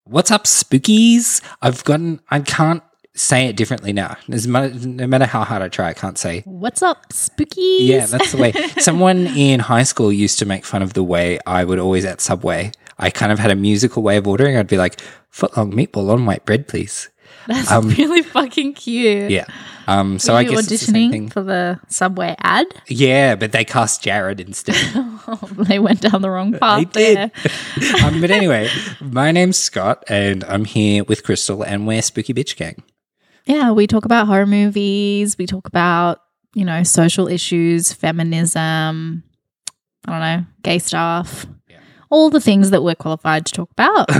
What's up, spookies? I can't say it differently now. No matter how hard I try, I can't say. What's up, spookies? Yeah, that's the way. Someone in high school used to make fun of the way I would always at Subway. I kind of had a musical way of ordering. I'd be like, footlong meatball on white bread, please. That's really fucking cute. Yeah. So Were I you guess it's the same thing. auditioning for the Subway ad? Yeah, but they cast Jared instead. They went down the wrong path They there. did. But anyway, my name's Scott, and I'm here with Crystal, and we're Spooky Bitch Gang. Yeah, we talk about horror movies. We talk about, social issues, feminism, I don't know, gay stuff, all the things that we're qualified to talk about.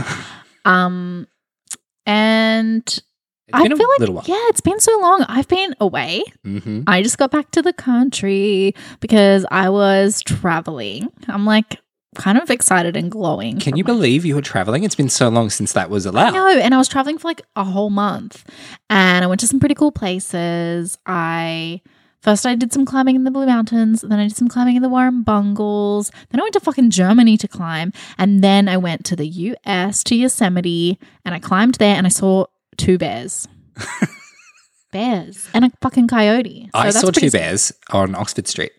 And I feel like, little while. yeah, it's been so long. I've been away. Mm-hmm. I just got back to the country because I was traveling. I'm like kind of excited and glowing. Can you believe you were traveling? It's been so long since that was allowed. No, and I was traveling for like a whole month, and I went to some pretty cool places. First I did some climbing in the Blue Mountains, then I did some climbing in the Warrumbungles, then I went to fucking Germany to climb, and then I went to the US, to Yosemite, and I climbed there and I saw 2 bears. Bears. And a fucking coyote. So I that's saw 2 pretty bears on Oxford Street.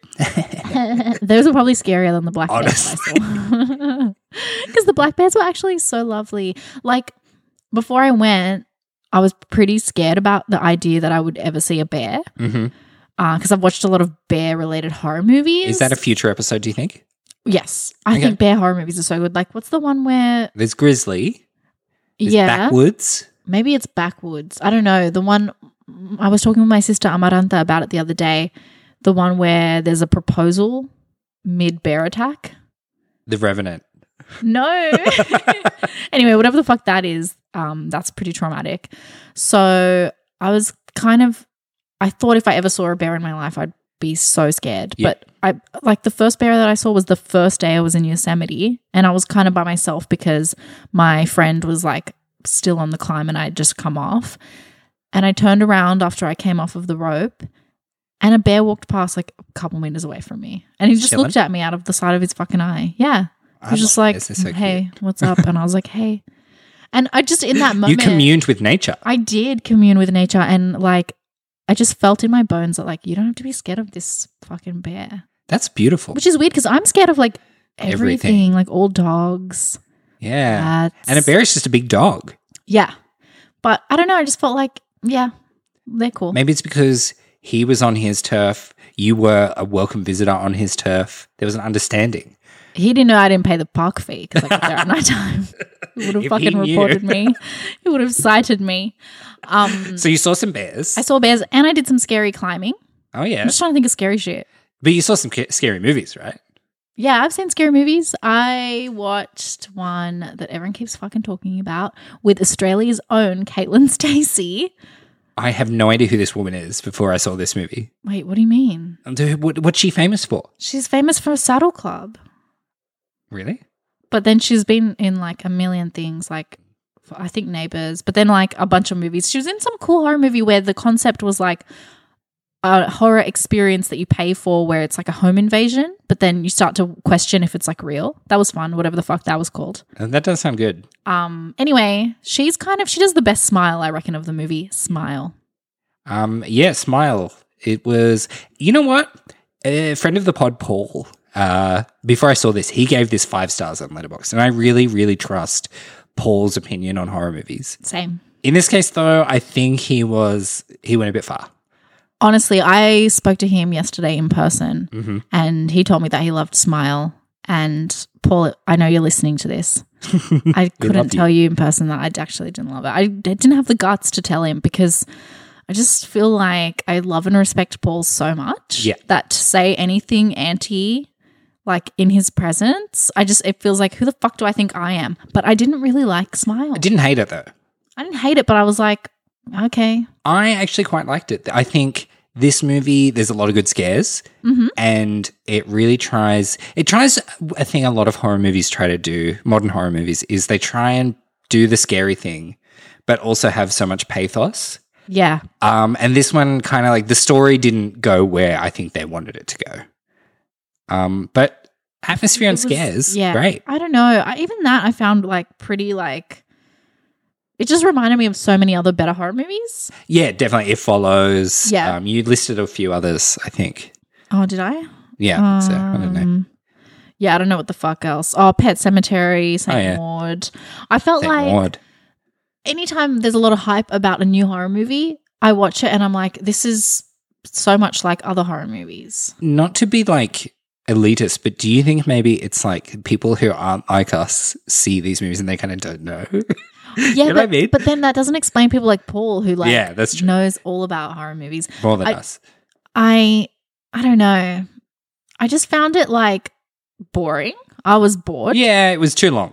Those are probably scarier than the black bears Honestly. I saw. Because the black bears were actually so lovely. Like, before I went, I was pretty scared about the idea that I would ever see a bear. Mm-hmm. Because I've watched a lot of bear-related horror movies. Is that a future episode, do you think? Yes. I think bear horror movies are so good. Like, what's the one where... There's Grizzly. There's Backwoods. Maybe it's Backwoods. I don't know. The one... I was talking with my sister Amaranta about it the other day. The one where there's a proposal mid-bear attack. The Revenant. No. Anyway, whatever the fuck that is, that's pretty traumatic. So I was I thought if I ever saw a bear in my life, I'd be so scared. Yeah. But the first bear that I saw was the first day I was in Yosemite, and I was kind of by myself because my friend was like still on the climb and I'd just come off. And I turned around after I came off of the rope, and a bear walked past like a couple meters away from me. And he just looked at me out of the side of his fucking eye. Yeah. He was just like, hey, what's up? And I was like, hey. And I just, in that moment. You communed with nature. I did commune with nature, and like, I just felt in my bones that like, you don't have to be scared of this fucking bear. That's beautiful. Which is weird because I'm scared of like everything. Like all dogs. Yeah. Cats. And a bear is just a big dog. Yeah. But I don't know. I just felt like, yeah, they're cool. Maybe it's because he was on his turf. You were a welcome visitor on his turf. There was an understanding. He didn't know I didn't pay the park fee because I got there at night time. He would have fucking reported me. He would have cited me. So you saw some bears. I saw bears and I did some scary climbing. Oh, yeah. I'm just trying to think of scary shit. But you saw some scary movies, right? Yeah, I've seen scary movies. I watched one that everyone keeps fucking talking about with Australia's own Caitlin Stacey. I have no idea who this woman is before I saw this movie. Wait, what do you mean? What's she famous for? She's famous for Saddle Club. Really? But then she's been in like a million things, like I think Neighbours, but then like a bunch of movies. She was in some cool horror movie where the concept was like a horror experience that you pay for where it's like a home invasion, but then you start to question if it's like real. That was fun, whatever the fuck that was called. And that does sound good. Anyway, she does the best smile, I reckon, of the movie. Smile. Yeah, Smile. It was, you know what? A friend of the pod, Paul, before I saw this, he gave this 5 stars on Letterboxd, and I really, really trust Paul's opinion on horror movies. Same. In this case, though, I think he went a bit far. Honestly, I spoke to him yesterday in person, and he told me that he loved Smile. And Paul, I know you're listening to this. I couldn't tell you in person that I actually didn't love it. I didn't have the guts to tell him because I just feel like I love and respect Paul so much that to say anything anti, like in his presence, it feels like, who the fuck do I think I am? But I didn't really like Smile. I didn't hate it, though. I didn't hate it, but I was like, okay. I actually quite liked it. I think this movie, there's a lot of good scares, and it really tries, a thing a lot of horror movies try to do, modern horror movies, is they try and do the scary thing, but also have so much pathos. Yeah. And this one kind of like, the story didn't go where I think they wanted it to go. But atmosphere and scares, great. I don't know. Even that I found like pretty like it just reminded me of so many other better horror movies. Yeah, definitely. It Follows. Yeah. You listed a few others, I think. Oh, did I? Yeah, so I don't know. Yeah, I don't know what the fuck else. Oh, Pet Cemetery, St. Maud. I felt St. like Maud. anytime there's a lot of hype about a new horror movie, I watch it and I'm like, this is so much like other horror movies. Not to be like elitist, but do you think maybe it's like people who aren't like us see these movies and they kind of don't know? Yeah, You know what I mean? but then that doesn't explain people like Paul who like Yeah, that's true. knows all about horror movies. More than us. I don't know. I just found it like boring. I was bored. Yeah, it was too long.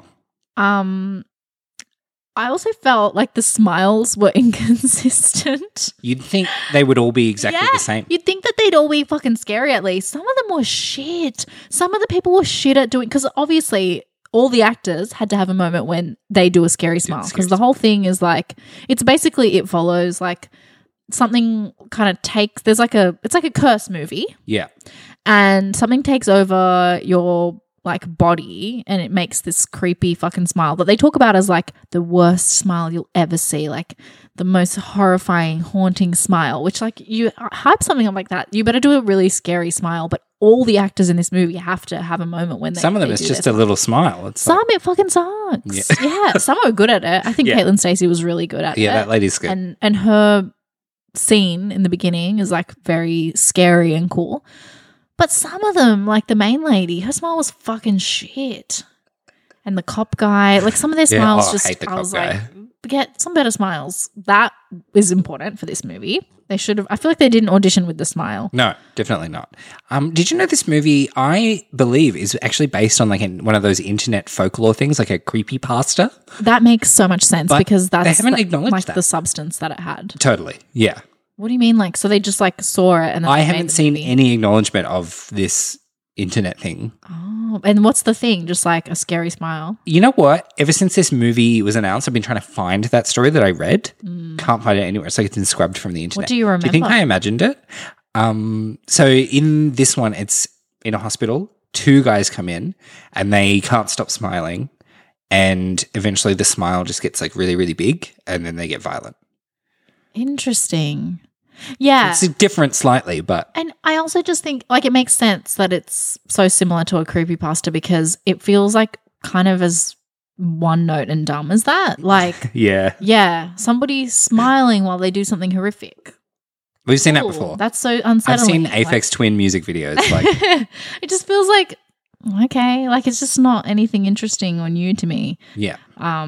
I also felt like the smiles were inconsistent. You'd think they would all be exactly the same. You'd think that they'd all be fucking scary at least. Some of them were shit. Some of the people were shit at doing, because obviously all the actors had to have a moment when they do a scary smile, because the whole thing is like, it's basically It Follows, like something kind of takes, it's like a curse movie. Yeah. And something takes over your like body and it makes this creepy fucking smile that they talk about as like the worst smile you'll ever see, like the most horrifying, haunting smile, which like you hype something up like that, you better do a really scary smile. But all the actors in this movie have to have a moment when some of them it's just a little smile. It's some it fucking sucks. Yeah. Some are good at it. I think Caitlin Stacey was really good at it. Yeah, that lady's good. And her scene in the beginning is like very scary and cool. But some of them, like the main lady, her smile was fucking shit. And the cop guy, like some of their smiles I hate the cop guy. Like, get some better smiles. That is important for this movie. They should have, I feel like they didn't audition with the smile. No, definitely not. Did you know this movie, I believe, is actually based on like one of those internet folklore things, like a creepypasta? That makes so much sense because that's they haven't acknowledged the substance that it had. Totally, yeah. What do you mean? Like, so they just like saw it and then I haven't seen any acknowledgement of this internet thing. Oh, and what's the thing? Just like a scary smile? You know what? Ever since this movie was announced, I've been trying to find that story that I read. Can't find it anywhere. It's like it's been scrubbed from the internet. What do you remember? Do you think I imagined it? So in this one, it's in a hospital. Two guys come in and they can't stop smiling. And eventually the smile just gets like really, really big and then they get violent. Interesting. Yeah. It's different slightly, but... And I also just think, like, it makes sense that it's so similar to a creepypasta because it feels like kind of as one note and dumb as that. Like... Yeah. Somebody smiling while they do something horrific. We've seen that before. That's so unsettling. I've seen Aphex Twin music videos. Like, it just feels like, okay, like it's just not anything interesting or new to me. Yeah.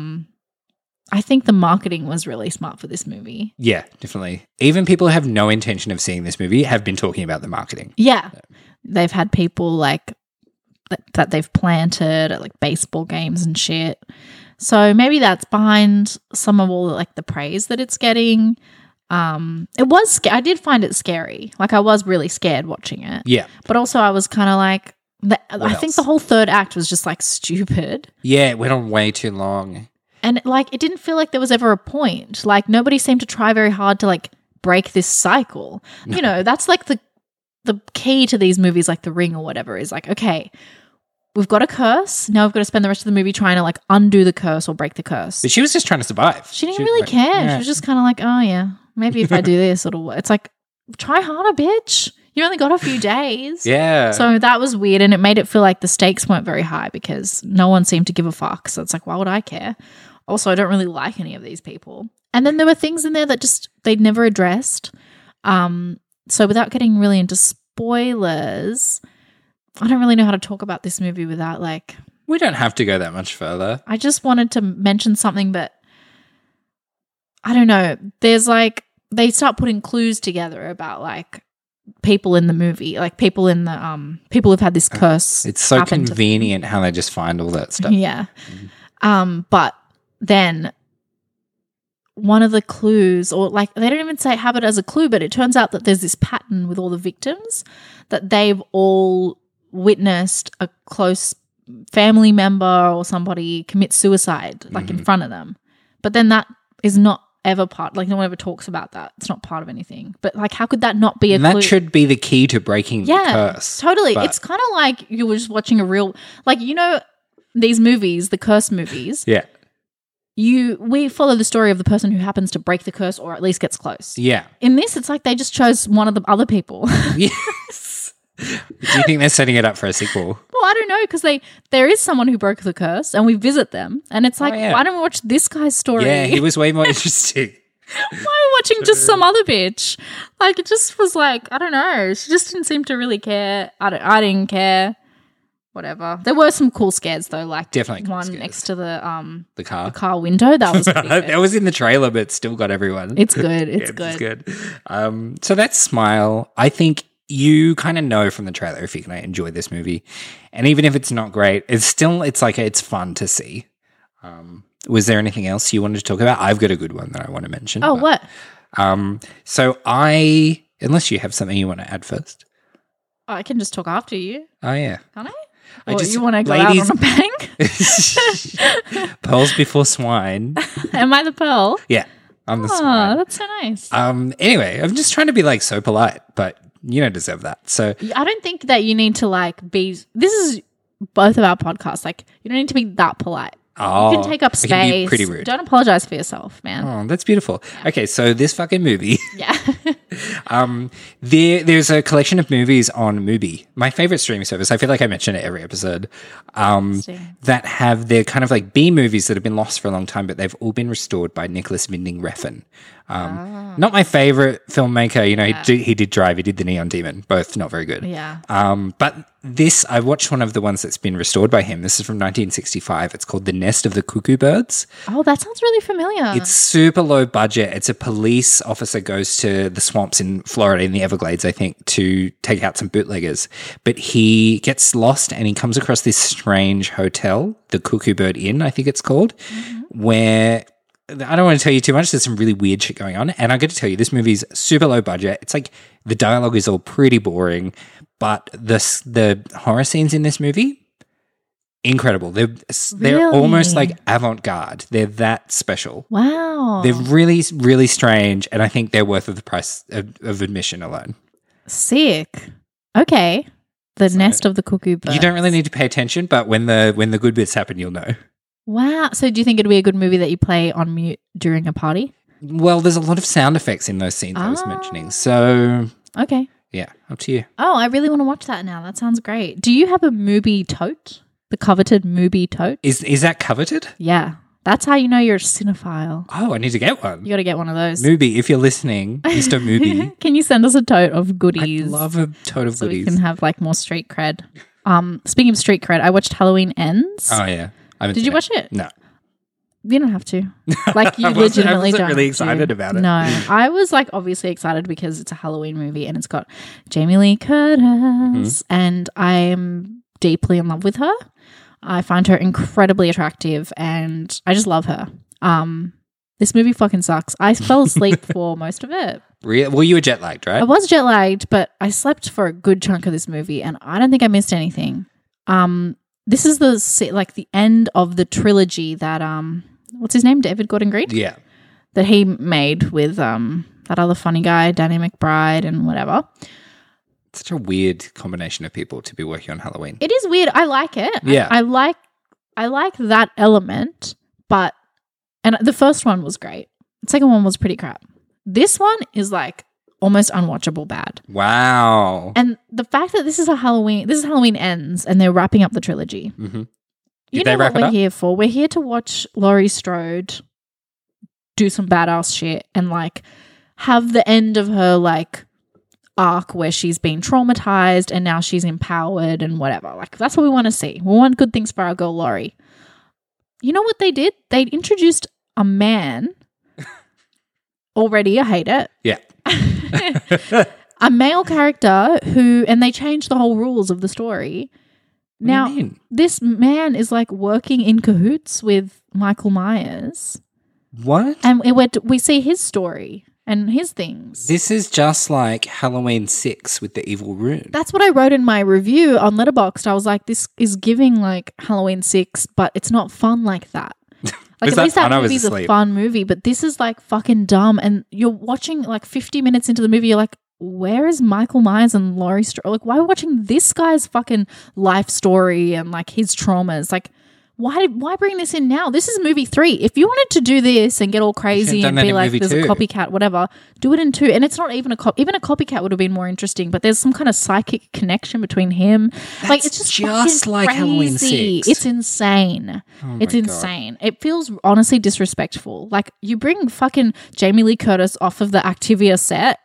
I think the marketing was really smart for this movie. Yeah, definitely. Even people who have no intention of seeing this movie have been talking about the marketing. Yeah. They've had people like that they've planted at like baseball games and shit. So maybe that's behind some of all like the praise that it's getting. It was I did find it scary. Like I was really scared watching it. Yeah. But also I was kind of like I think the whole third act was just like stupid. Yeah, it went on way too long. And like it didn't feel like there was ever a point. Like nobody seemed to try very hard to like break this cycle. No. You know, that's like the key to these movies like The Ring or whatever is like, okay, we've got a curse. Now we've got to spend the rest of the movie trying to like undo the curse or break the curse. But she was just trying to survive. She didn't really care. Yeah. She was just kind of like, oh yeah, maybe if I do this, it'll work. It's like, try harder, bitch. You only got a few days. Yeah. So that was weird and it made it feel like the stakes weren't very high because no one seemed to give a fuck. So it's like, why would I care? Also, I don't really like any of these people. And then there were things in there that just they'd never addressed. So without getting really into spoilers, I don't really know how to talk about this movie without like... We don't have to go that much further. I just wanted to mention something, but I don't know. There's like... They start putting clues together about like people in the movie, like people in the... people who've had this curse. It's so convenient how they just find all that stuff. Yeah. But... Then one of the clues, or like they don't even say have it as a clue, but it turns out that there's this pattern with all the victims that they've all witnessed a close family member or somebody commit suicide like in front of them. But then that is not ever part, like no one ever talks about that. It's not part of anything. But like how could that not be a clue? That should be the key to breaking the curse. Totally. But it's kind of like you were just watching a real, like, you know, these movies, the curse movies. Yeah. we follow the story of the person who happens to break the curse or at least gets close. Yeah. In this, it's like they just chose one of the other people. Yes. Do you think they're setting it up for a sequel? Well, I don't know, because there is someone who broke the curse and we visit them and it's like, why don't we watch this guy's story? Yeah, he was way more interesting. Why are we watching just some other bitch? Like, it just was like, I don't know. She just didn't seem to really care. I didn't care. Whatever. There were some cool scares though, like definitely cool one scares. Next to the car window. That was pretty good. That was in the trailer, but still got everyone. It's good. It's good. It's good. So that's Smile. I think you kind of know from the trailer if you're going to enjoy this movie, and even if it's not great, it's fun to see. Was there anything else you wanted to talk about? I've got a good one that I want to mention. Oh, what? So unless you have something you want to add first. Oh, I can just talk after you. Oh, yeah. Can I? Or you want to go out on a bang? Pearls before swine. Am I the pearl? Yeah, I'm the swine. Oh, that's so nice. Anyway, I'm just trying to be like so polite, but you don't deserve that. So I don't think that you need to like be. This is both of our podcasts. Like, you don't need to be that polite. Oh, you can take up space. It can be pretty rude. Don't apologize for yourself, man. Oh, that's beautiful. Yeah. Okay, so this fucking movie. Yeah. There's a collection of movies on Mubi, my favorite streaming service. I feel like I mention it every episode. That have their kind of like B movies that have been lost for a long time, but they've all been restored by Nicholas Winding Refn. Not my favorite filmmaker. You know, he did Drive, he did The Neon Demon, both not very good. Yeah. But this, I watched one of the ones that's been restored by him. This is from 1965. It's called The Nest of the Cuckoo Birds. Oh, that sounds really familiar. It's super low budget. It's a police officer goes to the swamps in Florida, in the Everglades, I think, to take out some bootleggers. But he gets lost and he comes across this strange hotel, the Cuckoo Bird Inn, I think it's called, where I don't want to tell you too much. There's some really weird shit going on. And I got to tell you, this movie's super low budget. It's like the dialogue is all pretty boring, but the horror scenes in this movie, incredible. They're almost like avant-garde. They're that special. Wow. They're really, really strange, and I think they're worth of the price of admission alone. Sick. Okay. The Nest of the Cuckoo Birds. You don't really need to pay attention, but when the good bits happen, you'll know. Wow. So do you think it'd be a good movie that you play on mute during a party? Well, there's a lot of sound effects in those scenes I was mentioning. So okay. Yeah, up to you. Oh, I really want to watch that now. That sounds great. Do you have a Mubi tote? The coveted Mubi tote? Is that coveted? Yeah. That's how you know you're a cinephile. Oh, I need to get one. You got to get one of those. Mubi, if you're listening, Mr. Mubi. Can you send us a tote of goodies? I love a tote of goodies. So we can have like more street cred. Speaking of street cred, I watched Halloween Ends. Oh, yeah. Did you watch it? No. You don't have to. Like, you legitimately don't. I wasn't really excited about it. No, I was like obviously excited because it's a Halloween movie and it's got Jamie Lee Curtis and I'm deeply in love with her. I find her incredibly attractive and I just love her. This movie fucking sucks. I fell asleep for most of it. Really? Well, you were jet lagged, right? I was jet lagged, but I slept for a good chunk of this movie and I don't think I missed anything. This is the end of the trilogy that what's his name? David Gordon Green? Yeah. That he made with that other funny guy, Danny McBride and whatever. It's such a weird combination of people to be working on Halloween. It is weird. I like it. Yeah. I like that element, but and the first one was great. The second one was pretty crap. This one is like almost unwatchable bad. Wow. And the fact that this is Halloween Ends and they're wrapping up the trilogy. Mm-hmm. You know what we're here for? We're here to watch Laurie Strode do some badass shit and like have the end of her like arc where she's been traumatized and now she's empowered and whatever. Like that's what we want to see. We want good things for our girl Laurie. You know what they did? They introduced a man. Already, I hate it. Yeah. A male character and they changed the whole rules of the story. Now, this man is like working in cahoots with Michael Myers. What? And we see his story and his things. This is just like Halloween 6 with the evil room. That's what I wrote in my review on Letterboxd. I was like, this is giving like Halloween 6, but it's not fun like that. Like at least that movie's a fun movie, but this is like fucking dumb. And you're watching like 50 minutes into the movie, you're like, where is Michael Myers and Laurie Strode? Like, why are we watching this guy's fucking life story and like his traumas? Like, why bring this in now? This is movie 3. If you wanted to do this and get all crazy and be like, there's a copycat, whatever, do it in 2. And it's not even even a copycat would have been more interesting, but there's some kind of psychic connection between him. That's like, it's just like crazy. Halloween 6. It's insane. It's insane. It feels honestly disrespectful. Like, you bring fucking Jamie Lee Curtis off of the Activia set.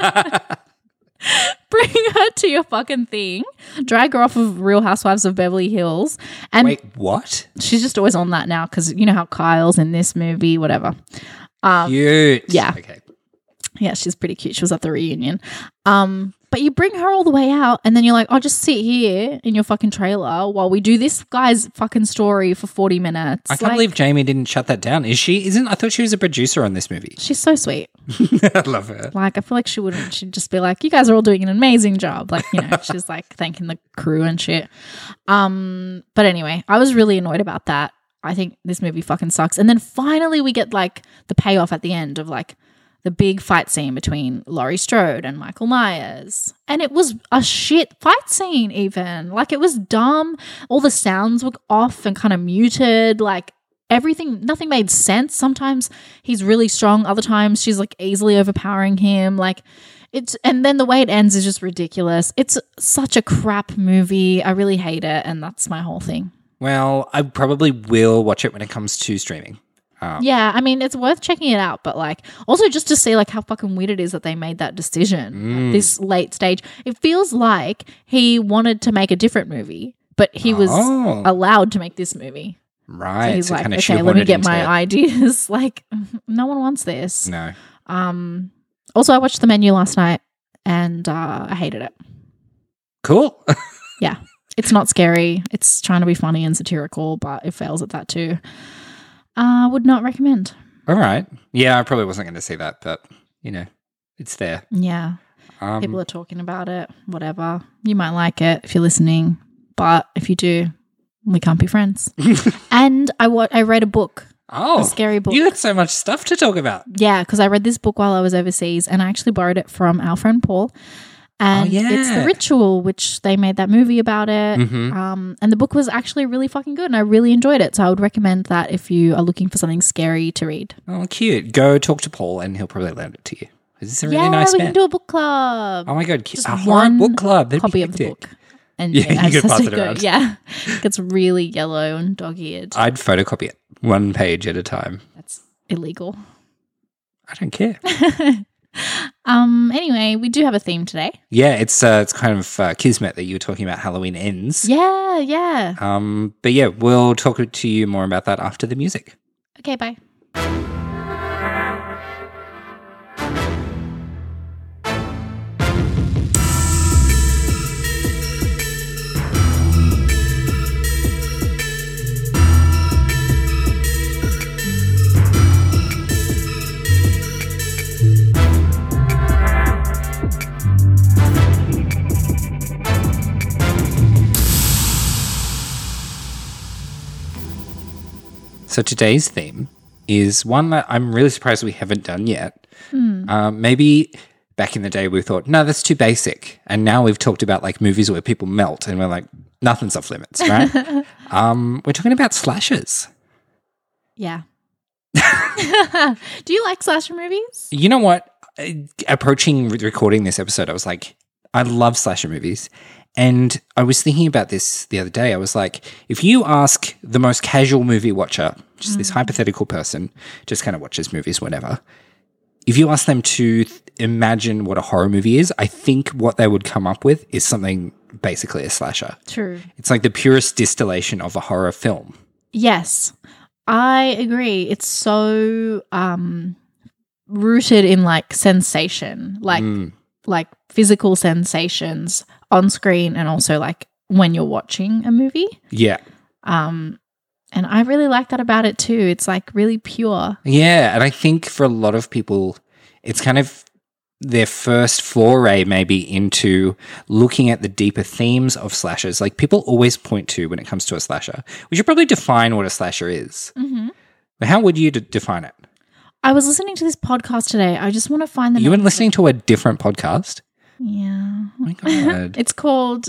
Bring her to your fucking thing. Drag her off of Real Housewives of Beverly Hills. And wait, what? She's just always on that now because you know how Kyle's in this movie, whatever. Cute. Yeah. Okay. Yeah, she's pretty cute. She was at the reunion. But you bring her all the way out and then you're like, oh, just sit here in your fucking trailer while we do this guy's fucking story for 40 minutes. I can't believe Jamie didn't shut that down. I thought she was a producer on this movie. She's so sweet. I love her. Like, I feel like she wouldn't. She'd just be like, you guys are all doing an amazing job. Like, you know, she's like thanking the crew and shit. But anyway, I was really annoyed about that. I think this movie fucking sucks. And then finally we get like the payoff at the end of like the big fight scene between Laurie Strode and Michael Myers. And it was a shit fight scene even. Like, it was dumb. All the sounds were off and kind of muted. Like, nothing made sense. Sometimes he's really strong. Other times she's like easily overpowering him. Like, and then the way it ends is just ridiculous. It's such a crap movie. I really hate it. And that's my whole thing. Well, I probably will watch it when it comes to streaming. Yeah, I mean, it's worth checking it out, but like also just to see like how fucking weird it is that they made that decision at this late stage. It feels like he wanted to make a different movie, but he was allowed to make this movie. Right. So he's like, okay, let me get my ideas. Like, no one wants this. No. Also, I watched The Menu last night and I hated it. Cool. Yeah. It's not scary. It's trying to be funny and satirical, but it fails at that too. Would not recommend. All right. Yeah, I probably wasn't going to see that, but, you know, it's there. Yeah. People are talking about it, whatever. You might like it if you're listening, but if you do, we can't be friends. And I read a book. Oh. A scary book. You had so much stuff to talk about. Yeah, because I read this book while I was overseas and I actually borrowed it from our friend Paul. And it's The Ritual, which they made that movie about it. Mm-hmm. And the book was actually really fucking good and I really enjoyed it. So I would recommend that if you are looking for something scary to read. Oh, cute. Go talk to Paul and he'll probably lend it to you. This is a really nice man. We can do a book club. Oh my God. Just a horror book club. That'd copy of the book. And you could pass it around. Yeah. It gets really yellow and dog-eared. I'd photocopy it 1 page at a time. That's illegal. I don't care. Anyway, we do have a theme today. Yeah, it's kind of kismet that you were talking about Halloween Ends. Yeah. But yeah, we'll talk to you more about that after the music. Okay, bye. So today's theme is one that I'm really surprised we haven't done yet. Maybe back in the day we thought, no, that's too basic. And now we've talked about like movies where people melt and we're like, nothing's off limits, right? We're talking about slashers. Yeah. Do you like slasher movies? You know what? Approaching recording this episode, I was like, I love slasher movies. And I was thinking about this the other day. I was like, if you ask the most casual movie watcher, just this hypothetical person, just kind of watches movies whenever, if you ask them to imagine what a horror movie is, I think what they would come up with is something basically a slasher. True. It's like the purest distillation of a horror film. Yes, I agree. It's so rooted in like sensation, like physical sensations on screen and also like when you're watching a movie. Yeah. And I really like that about it too. It's like really pure. Yeah. And I think for a lot of people, it's kind of their first foray maybe into looking at the deeper themes of slashers. Like people always point to when it comes to a slasher. We should probably define what a slasher is. Mm-hmm. But how would you define it? I was listening to this podcast today. I just want to find the You were listening to a different podcast? Yeah. Oh my God. It's called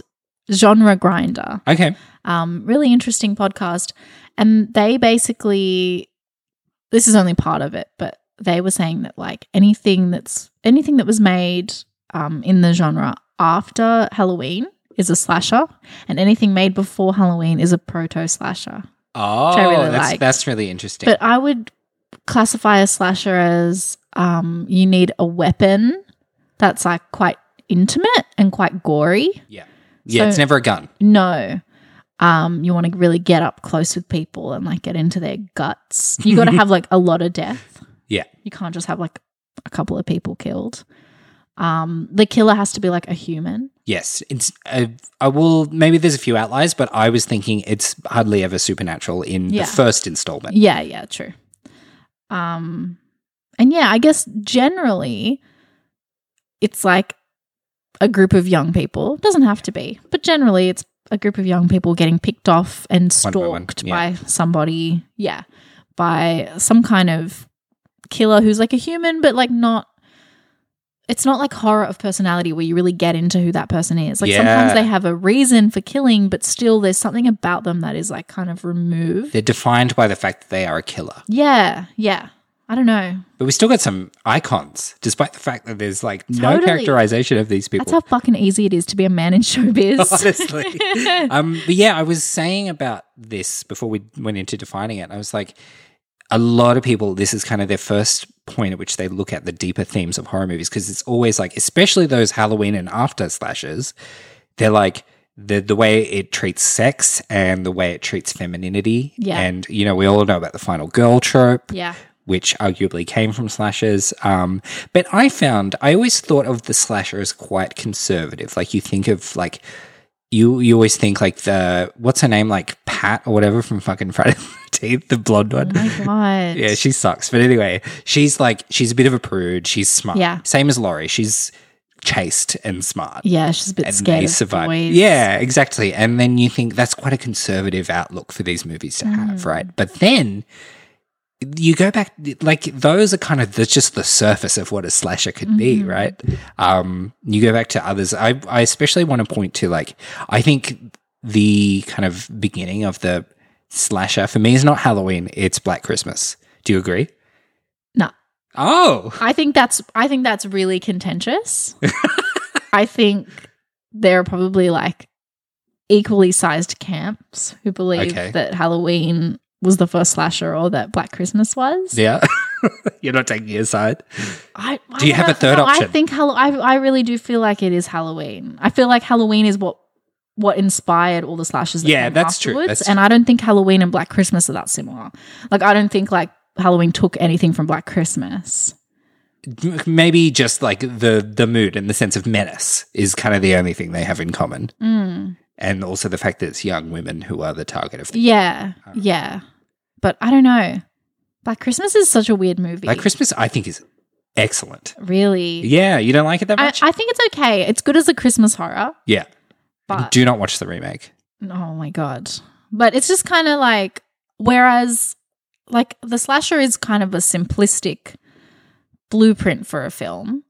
Genre Grinder. Okay. Really interesting podcast. And they basically, this is only part of it, but they were saying that like anything that was made in the genre after Halloween is a slasher, and anything made before Halloween is a proto-slasher. Oh, which I really that's really interesting. But I would classify a slasher as you need a weapon that's like quite intimate and quite gory. Yeah. Yeah, so, it's never a gun. No. You want to really get up close with people and like get into their guts. You got to have like a lot of death. Yeah. You can't just have like a couple of people killed. The killer has to be like a human. Yes. It's maybe there's a few outliers, but I was thinking it's hardly ever supernatural in the first installment. Yeah, true. And yeah, I guess generally it's like a group of young people. It doesn't have to be, but generally it's a group of young people getting picked off and stalked by somebody, by some kind of killer who's like a human, but like not, it's not like horror of personality where you really get into who that person is. Like sometimes they have a reason for killing, but still there's something about them that is like kind of removed. They're defined by the fact that they are a killer. Yeah. I don't know. But we still got some icons, despite the fact that there's like no characterization of these people. That's how fucking easy it is to be a man in showbiz. Honestly. But yeah, I was saying about this before we went into defining it. I was like, a lot of people, this is kind of their first point at which they look at the deeper themes of horror movies, because it's always like, especially those Halloween and after slashers, they're like, the way it treats sex and the way it treats femininity. Yeah. And, you know, we all know about the final girl trope. Yeah. Which arguably came from slashers. But I always thought of the slasher as quite conservative. Like you think of like, you always think like what's her name? Like Pat or whatever from fucking Friday the 13th, the blonde one. Oh my God. Yeah, she sucks. But anyway, she's a bit of a prude. She's smart. Yeah. Same as Laurie. She's chaste and smart. Yeah, she's a bit scared of boys. Yeah, exactly. And then you think that's quite a conservative outlook for these movies to have, right? But then you go back, like those are kind of just the surface of what a slasher could be, right? You go back to others. I especially want to point to like, I think the kind of beginning of the slasher for me is not Halloween, it's Black Christmas. Do you agree? No. Oh. I think that's really contentious. I think there are probably like equally sized camps who believe that Halloween was the first slasher or that Black Christmas was. Yeah. You're not taking your side. Do you have a third option? I think I really do feel like it is Halloween. I feel like Halloween is what inspired all the slashers that came that's afterwards. true. That's and I don't think Halloween and Black Christmas are that similar. Like I don't think like Halloween took anything from Black Christmas. Maybe just like the mood and the sense of menace is kind of the only thing they have in common. And also the fact that it's young women who are the target of the Yeah. But I don't know. Black Christmas is such a weird movie. Black Christmas, I think, is excellent. Really? Yeah, you don't like it that much? I think it's okay. It's good as a Christmas horror. Yeah. But do not watch the remake. Oh my God. But it's just kind of like, whereas like the slasher is kind of a simplistic blueprint for a film,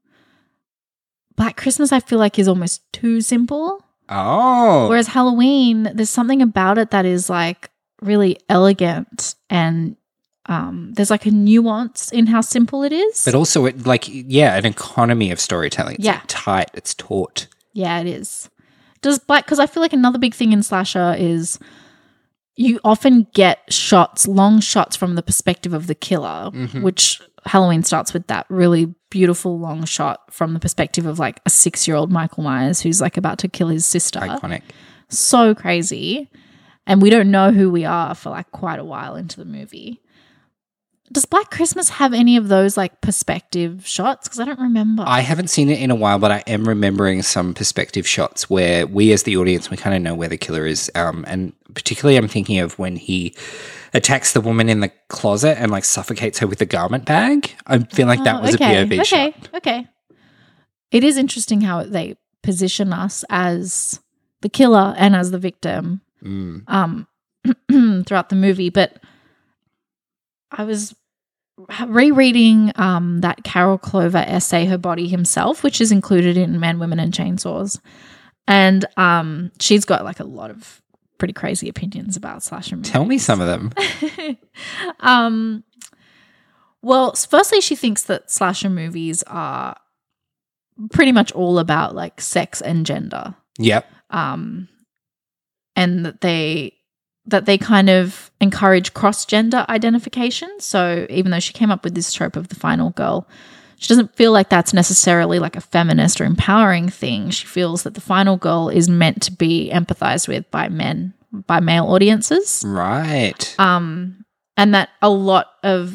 Black Christmas I feel like is almost too simple. Oh. Whereas Halloween, there's something about it that is like really elegant and there's like a nuance in how simple it is. But also it an economy of storytelling. It's like tight, it's taut. Yeah, it is. Because I feel like another big thing in slasher is you often get long shots from the perspective of the killer, which Halloween starts with that really beautiful long shot from the perspective of like a 6-year-old Michael Myers who's like about to kill his sister. Iconic. So crazy. And we don't know who we are for like quite a while into the movie. Does Black Christmas have any of those like perspective shots? Because I don't remember. I haven't seen it in a while, but I am remembering some perspective shots where we as the audience, we kind of know where the killer is. And particularly I'm thinking of when he attacks the woman in the closet and like suffocates her with a garment bag. I feel like that was a POV shot. Okay. It is interesting how they position us as the killer and as the victim throughout the movie. But I was rereading that Carol Clover essay, Her Body Himself, which is included in Men, Women and Chainsaws. And she's got like a lot of pretty crazy opinions about slasher movies. Tell me some of them. Well, firstly, she thinks that slasher movies are pretty much all about like sex and gender. Yep. And that they kind of encourage cross-gender identification. So even though she came up with this trope of the final girl, she doesn't feel like that's necessarily like a feminist or empowering thing. She feels that the final girl is meant to be empathized with by male audiences. Right. And that a lot of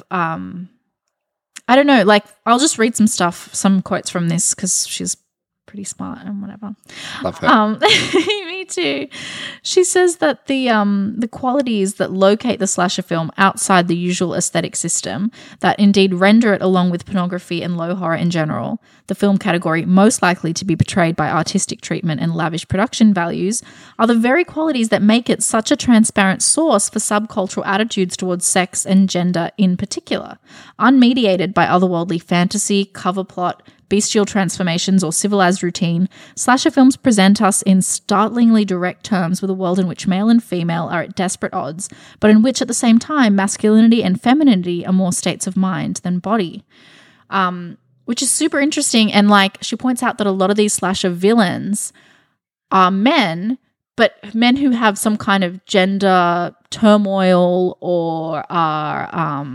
I don't know, like I'll just read some quotes from this because she's pretty smart and whatever. Love her. Me too. She says that the qualities that locate the slasher film outside the usual aesthetic system, that indeed render it, along with pornography and low horror in general, the film category most likely to be portrayed by artistic treatment and lavish production values, are the very qualities that make it such a transparent source for subcultural attitudes towards sex and gender in particular. Unmediated by otherworldly fantasy, cover plot, bestial transformations, or civilized routine, slasher films present us in startlingly direct terms with a world in which male and female are at desperate odds, but in which at the same time masculinity and femininity are more states of mind than body. Which is super interesting. And like she points out that a lot of these slasher villains are men, but men who have some kind of gender turmoil or are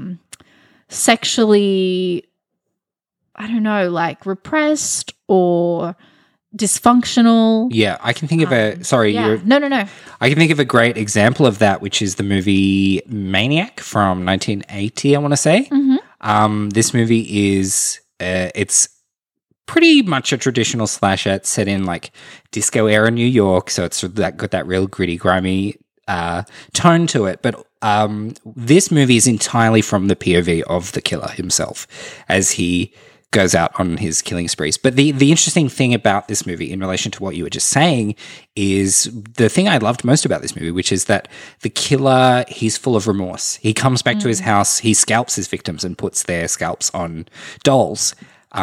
sexually, I don't know, like repressed or dysfunctional. Yeah, I can think of No. I can think of a great example of that, which is the movie Maniac from 1980, I want to say. Mm-hmm. This movie is, it's pretty much a traditional slasher. It's set in like disco era New York, so it's got that real gritty, grimy tone to it. But this movie is entirely from the POV of the killer himself as he goes out on his killing sprees. But the interesting thing about this movie in relation to what you were just saying is the thing I loved most about this movie, which is that the killer, he's full of remorse. He comes back to his house, he scalps his victims and puts their scalps on dolls.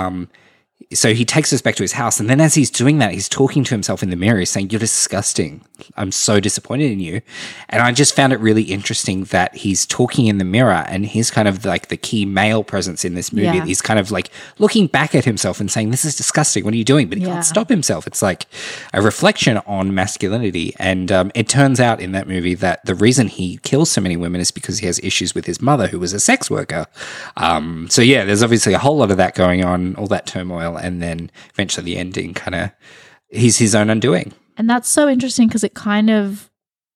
So he takes us back to his house, and then as he's doing that, he's talking to himself in the mirror. He's saying, "You're disgusting. I'm so disappointed in you." And I just found it really interesting that he's talking in the mirror, and he's kind of like the key male presence in this movie. Yeah. He's kind of like looking back at himself and saying, "This is disgusting. What are you doing?" But he can't stop himself. It's like a reflection on masculinity. And it turns out in that movie that the reason he kills so many women is because he has issues with his mother, who was a sex worker. So yeah, there's obviously a whole lot of that going on, all that turmoil. And then eventually the ending kind of, he's his own undoing. And that's so interesting because it kind of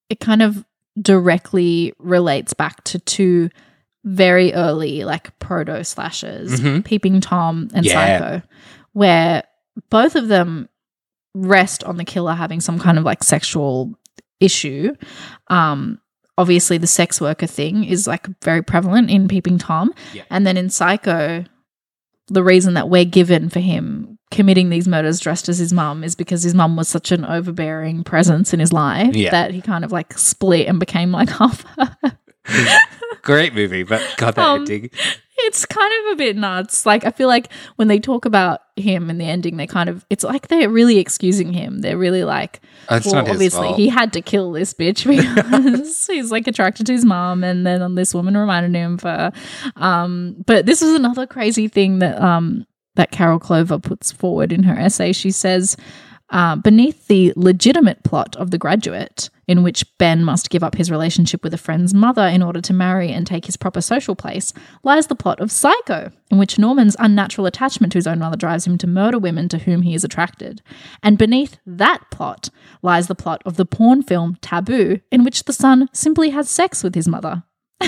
directly relates back to two very early like proto slashers, Peeping Tom and Psycho, where both of them rest on the killer having some kind of like sexual issue. Obviously the sex worker thing is like very prevalent in Peeping Tom. Yeah. And then in Psycho, the reason that we're given for him committing these murders dressed as his mum is because his mum was such an overbearing presence in his life that he kind of like split and became like half her. Great movie, but God, that ending. It's kind of a bit nuts. Like I feel like when they talk about him in the ending, they kind of, it's like they're really excusing him. They're really like, not his obviously fault. He had to kill this bitch because he's like attracted to his mom, and then this woman reminded him for. But this is another crazy thing that that Carol Clover puts forward in her essay. She says, beneath the legitimate plot of The Graduate, in which Ben must give up his relationship with a friend's mother in order to marry and take his proper social place, lies the plot of Psycho, in which Norman's unnatural attachment to his own mother drives him to murder women to whom he is attracted. And beneath that plot lies the plot of the porn film Taboo, in which the son simply has sex with his mother.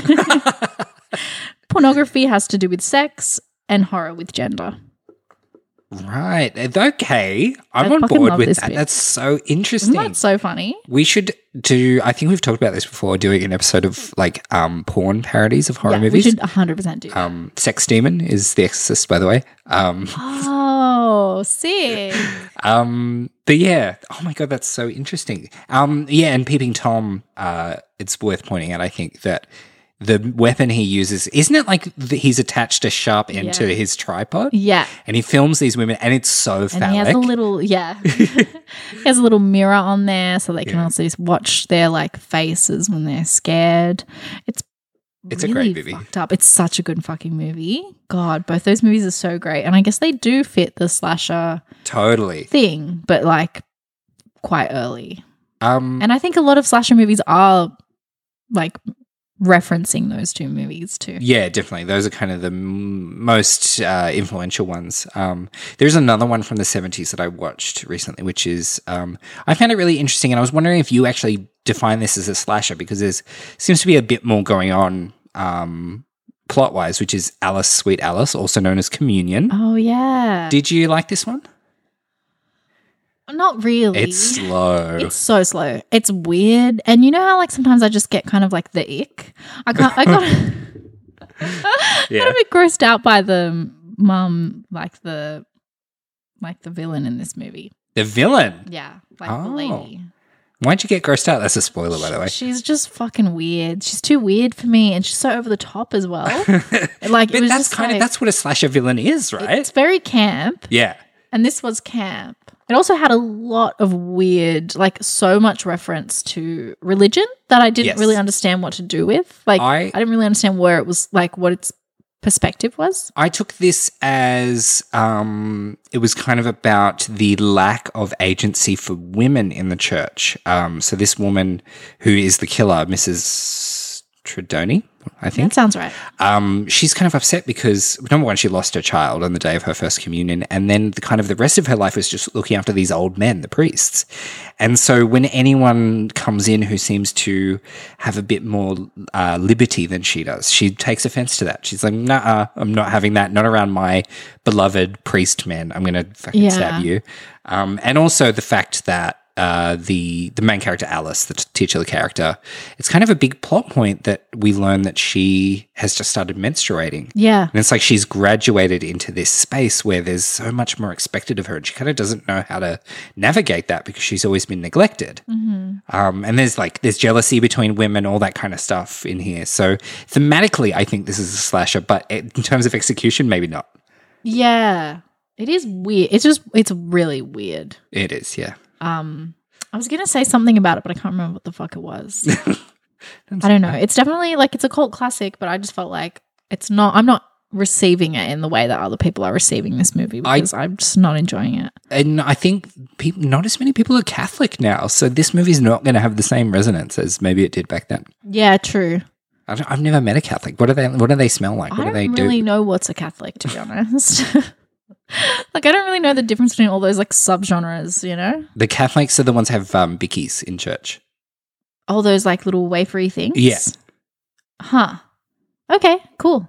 Pornography has to do with sex and horror with gender. Right. Okay. I'm on board with that. Bit. That's so interesting. Isn't that so funny? We should do, I think we've talked about this before, doing an episode of like porn parodies of horror movies. We should 100% do that. Sex Demon is The Exorcist, by the way. Oh, sick. But yeah, oh my God, that's so interesting. Yeah, and Peeping Tom, it's worth pointing out, I think, that the weapon he uses, isn't it like he's attached a sharp end to his tripod? Yeah. And he films these women and it's so phallic. And he has a little, he has a little mirror on there so they can also just watch their like faces when they're scared. It's really a great movie. Fucked up. It's such a good fucking movie. God, both those movies are so great. And I guess they do fit the slasher thing, but like quite early. And I think a lot of slasher movies are like referencing those two movies too. Yeah, definitely. Those are kind of the most influential ones. There's another one from the 70s that I watched recently, which is I found it really interesting, and I was wondering if you actually define this as a slasher, because there seems to be a bit more going on plot-wise, which is Alice, Sweet Alice, also known as Communion. Oh, yeah. Did you like this one? Not really. It's slow. It's so slow. It's weird. And you know how like sometimes I just get kind of like the ick? I got a bit grossed out by the mum, like the villain in this movie. The villain? Yeah. Like the lady. Why'd you get grossed out? That's a spoiler, by the way. She's just fucking weird. She's too weird for me, and she's so over the top as well. Like, but that's what a slasher villain is, right? It's very camp. Yeah. And this was camp. It also had a lot of weird, like so much reference to religion that I didn't really understand what to do with. Like I didn't really understand where it was, like what its perspective was. I took this as it was kind of about the lack of agency for women in the church. So this woman who is the killer, Mrs. Tredoni, I think. That sounds right. She's kind of upset because, number one, she lost her child on the day of her first communion, and then the rest of her life was just looking after these old men, the priests. And so when anyone comes in who seems to have a bit more liberty than she does, she takes offense to that. She's like, nah, I'm not having that, not around my beloved priest men. I'm going to fucking stab you. And also the fact that the main character, Alice, the titular character, it's kind of a big plot point that we learn that she has just started menstruating. Yeah. And it's like she's graduated into this space where there's so much more expected of her, and she kind of doesn't know how to navigate that because she's always been neglected. Mm-hmm. And there's jealousy between women, all that kind of stuff in here. So thematically, I think this is a slasher, but in terms of execution, maybe not. Yeah. It is weird. It's really weird. It is, yeah. I was going to say something about it, but I can't remember what the fuck it was. I don't know. It's definitely like it's a cult classic, but I just felt like I'm not receiving it in the way that other people are receiving this movie because I'm just not enjoying it. And I think not as many people are Catholic now, so this movie's not going to have the same resonance as maybe it did back then. Yeah, true. I've never met a Catholic. What do they smell like? What do they do? I don't really know what's a Catholic, to be honest. Like, I don't really know the difference between all those, like, subgenres, you know? The Catholics are the ones who have bickies in church. All those, like, little wafery things? Yeah. Huh. Okay, cool.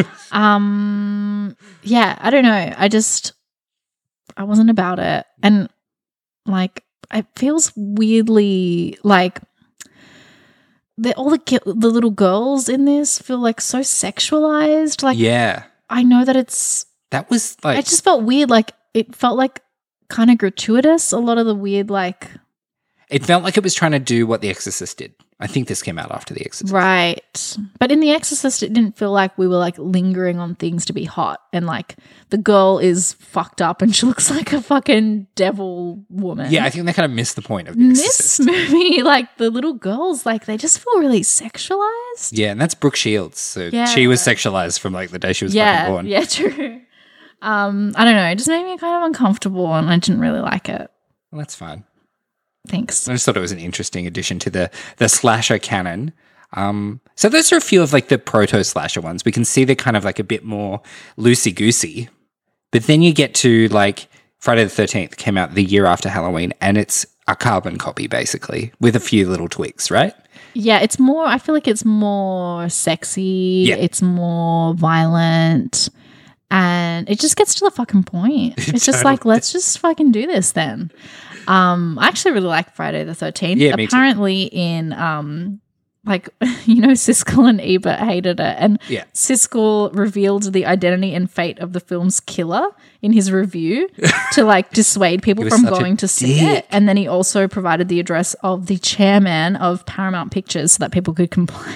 Yeah, I don't know. I wasn't about it. And, like, it feels weirdly, like, all the little girls in this feel, like, so sexualized. Like, yeah. I know that that was like, it just felt weird. Like it felt like kind of gratuitous. A lot of the weird, like, it felt like it was trying to do what The Exorcist did. I think this came out after The Exorcist, right? But in The Exorcist, it didn't feel like we were like lingering on things to be hot, and like the girl is fucked up and she looks like a fucking devil woman. Yeah, I think they kind of missed the point of The Exorcist. This movie, like the little girls, like they just feel really sexualized. Yeah, and that's Brooke Shields. So she was sexualized from like the day she was fucking born. Yeah, true. I don't know. It just made me kind of uncomfortable and I didn't really like it. Well, that's fine. Thanks. I just thought it was an interesting addition to the slasher canon. So those are a few of like the proto-slasher ones. We can see they're kind of like a bit more loosey-goosey. But then you get to like Friday the 13th came out the year after Halloween, and it's a carbon copy basically with a few little tweaks, right? Yeah, it's more, I feel like it's more sexy. Yeah. It's more violent. And it just gets to the fucking point. It's just like, let's just fucking do this then. I actually really like Friday the 13th. Yeah, me apparently too. In like, you know, Siskel and Ebert hated it. And Siskel revealed the identity and fate of the film's killer in his review to like dissuade people from going to see it. And then he also provided the address of the chairman of Paramount Pictures so that people could complain.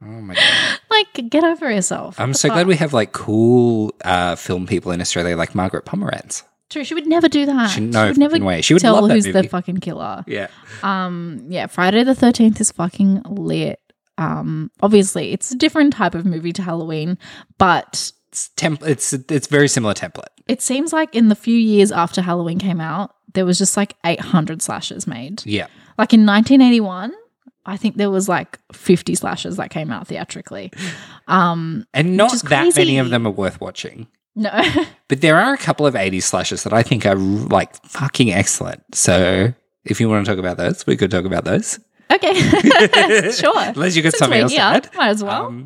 Oh my God. Like, get over yourself. I'm so glad we have like cool film people in Australia like Margaret Pomeranz. True, she would never do that. She would never way. She would tell love that who's movie. the fucking killer. Yeah. Yeah, Friday the 13th is fucking lit. Obviously, it's a different type of movie to Halloween, but it's very similar template. it seems like in the few years after Halloween came out, there was just like 800 slashers made. Yeah. Like in 1981, I think there was like 50 slashers that came out theatrically. And not that many of them are worth watching. No. But there are a couple of 80s slashers that I think are like fucking excellent. So if you want to talk about those, we could talk about those. Okay. Sure. Unless you got Since something else to add. Might as well.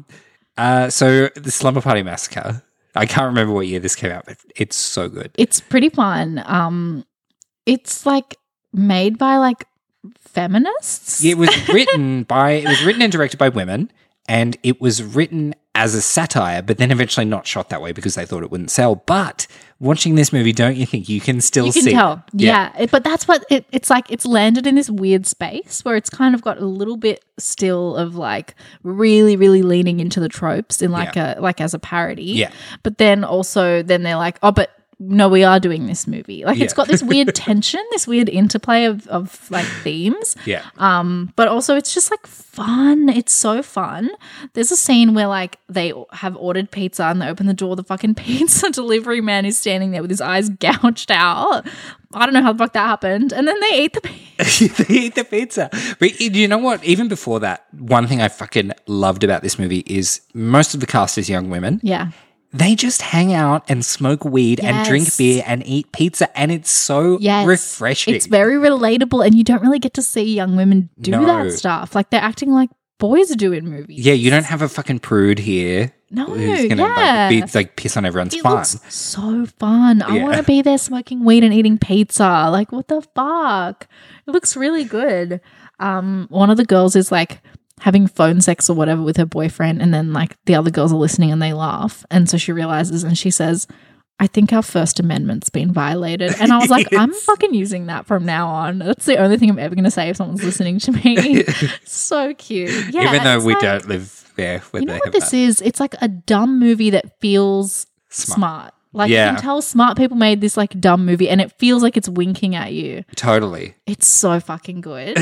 So the Slumber Party Massacre. I can't remember what year this came out, but it's so good. It's pretty fun. It's like made by like feminists. It was written and directed by women, and it was written as a satire, but then eventually not shot that way because they thought it wouldn't sell. But watching this movie, don't you think you can still see? You can tell. It? Yeah. But that's what it's like. It's landed in this weird space where it's kind of got a little bit still of like really, really leaning into the tropes in like as a parody. Yeah. But then they're like, oh, but no, we are doing this movie. Like it's got this weird tension, this weird interplay of like themes. Yeah. But also it's just like fun. It's so fun. There's a scene where like they have ordered pizza and they open the door. The fucking pizza delivery man is standing there with his eyes gouged out. I don't know how the fuck that happened. And then they eat the pizza. They eat the pizza. But you know what? Even before that, one thing I fucking loved about this movie is most of the cast is young women. Yeah. They just hang out and smoke weed and drink beer and eat pizza, and it's so refreshing. It's very relatable, and you don't really get to see young women do that stuff. Like they're acting like boys do in movies. Yeah, you don't have a fucking prude here. No, who's gonna like piss on everyone's fun. Looks so fun. I want to be there smoking weed and eating pizza. Like what the fuck? It looks really good. One of the girls is like having phone sex or whatever with her boyfriend, and then like the other girls are listening and they laugh, and so she realizes and she says, I think our First Amendment's been violated. And I was like, I'm fucking using that from now on. That's the only thing I'm ever going to say if someone's listening to me. So cute. Yeah, even though we don't live there. You know what this is? It's like a dumb movie that feels smart. Like you can tell smart people made this like dumb movie and it feels like it's winking at you. Totally. It's so fucking good.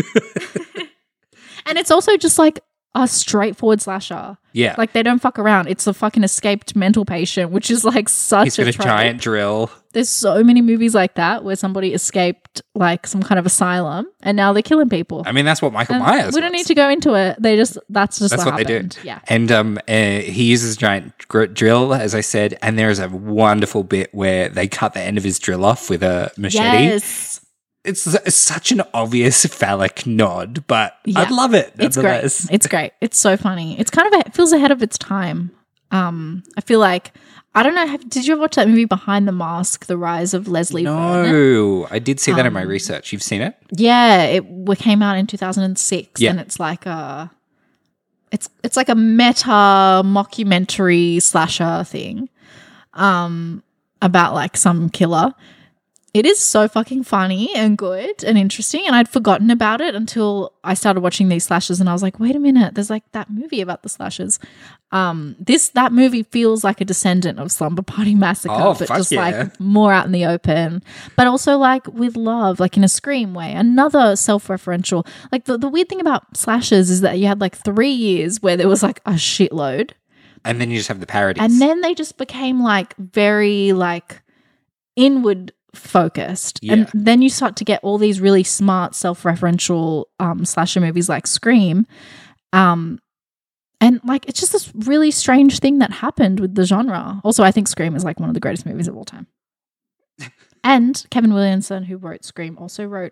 And it's also just like a straightforward slasher. Yeah. Like they don't fuck around. It's a fucking escaped mental patient, which is like such a trope. He's got a giant drill. There's so many movies like that where somebody escaped like some kind of asylum and now they're killing people. I mean, that's what Michael Myers We don't need to go into it. That's what happened. They do. Yeah. And he uses a giant drill, as I said, and there is a wonderful bit where they cut the end of his drill off with a machete. Yes. It's such an obvious phallic nod, but I'd love it. It's great. It's great. It's so funny. It's kind of it feels ahead of its time. I feel like I don't know. Did you ever watch that movie Behind the Mask: The Rise of Leslie Vernon? No, I did see that in my research. You've seen it? Yeah, it came out in 2006, and it's like it's like a meta mockumentary slasher thing, about like some killer. It is so fucking funny and good and interesting, and I'd forgotten about it until I started watching these slashers, and I was like, wait a minute, there's like that movie about the slashers. That movie feels like a descendant of Slumber Party Massacre, but just like more out in the open, but also like with love, like in a Scream way. Another self-referential. Like the weird thing about slashers is that you had like 3 years where there was like a shitload, and then you just have the parodies, and then they just became like very like inward focused, and then you start to get all these really smart self-referential slasher movies like Scream, and like it's just this really strange thing that happened with the genre. Also, I think Scream is like one of the greatest movies of all time. And Kevin Williamson, who wrote Scream, also wrote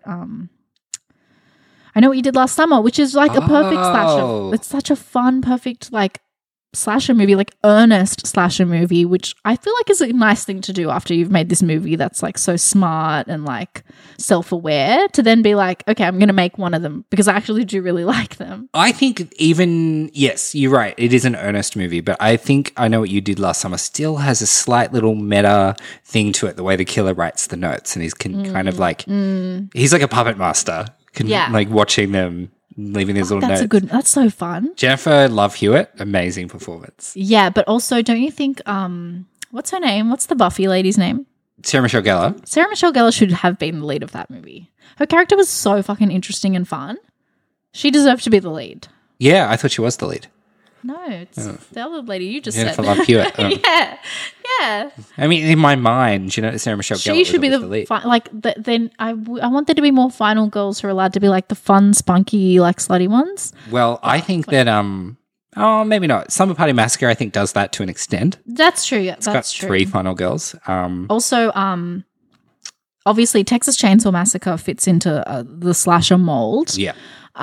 I Know What You Did Last Summer, which is like a perfect slasher. It's such a fun, perfect like slasher movie, like earnest slasher movie, which I feel like is a nice thing to do after you've made this movie that's like so smart and like self-aware, to then be like, okay, I'm going to make one of them because I actually do really like them. I think yes, you're right. It is an earnest movie, but I think I Know What You Did Last Summer still has a slight little meta thing to it, the way the killer writes the notes, and he's kind of like, he's like a puppet master, like watching them leaving these little notes. That's so fun. Jennifer Love Hewitt, amazing performance. Yeah, but also don't you think, what's her name? What's the Buffy lady's name? Sarah Michelle Gellar. Sarah Michelle Gellar should have been the lead of that movie. Her character was so fucking interesting and fun. She deserved to be the lead. Yeah, I thought she was the lead. No, it's the other lady you just Jennifer said. Love Hewitt. Yeah. I mean, in my mind, Sarah Michelle Gellar She should be the lead. Then I want there to be more final girls who are allowed to be like the fun, spunky, like slutty ones. Well, I think that maybe not. Summer Party Massacre, I think, does that to an extent. That's true. Yeah, it's got true. 3 final girls. Also, obviously, Texas Chainsaw Massacre fits into the slasher mold. Yeah.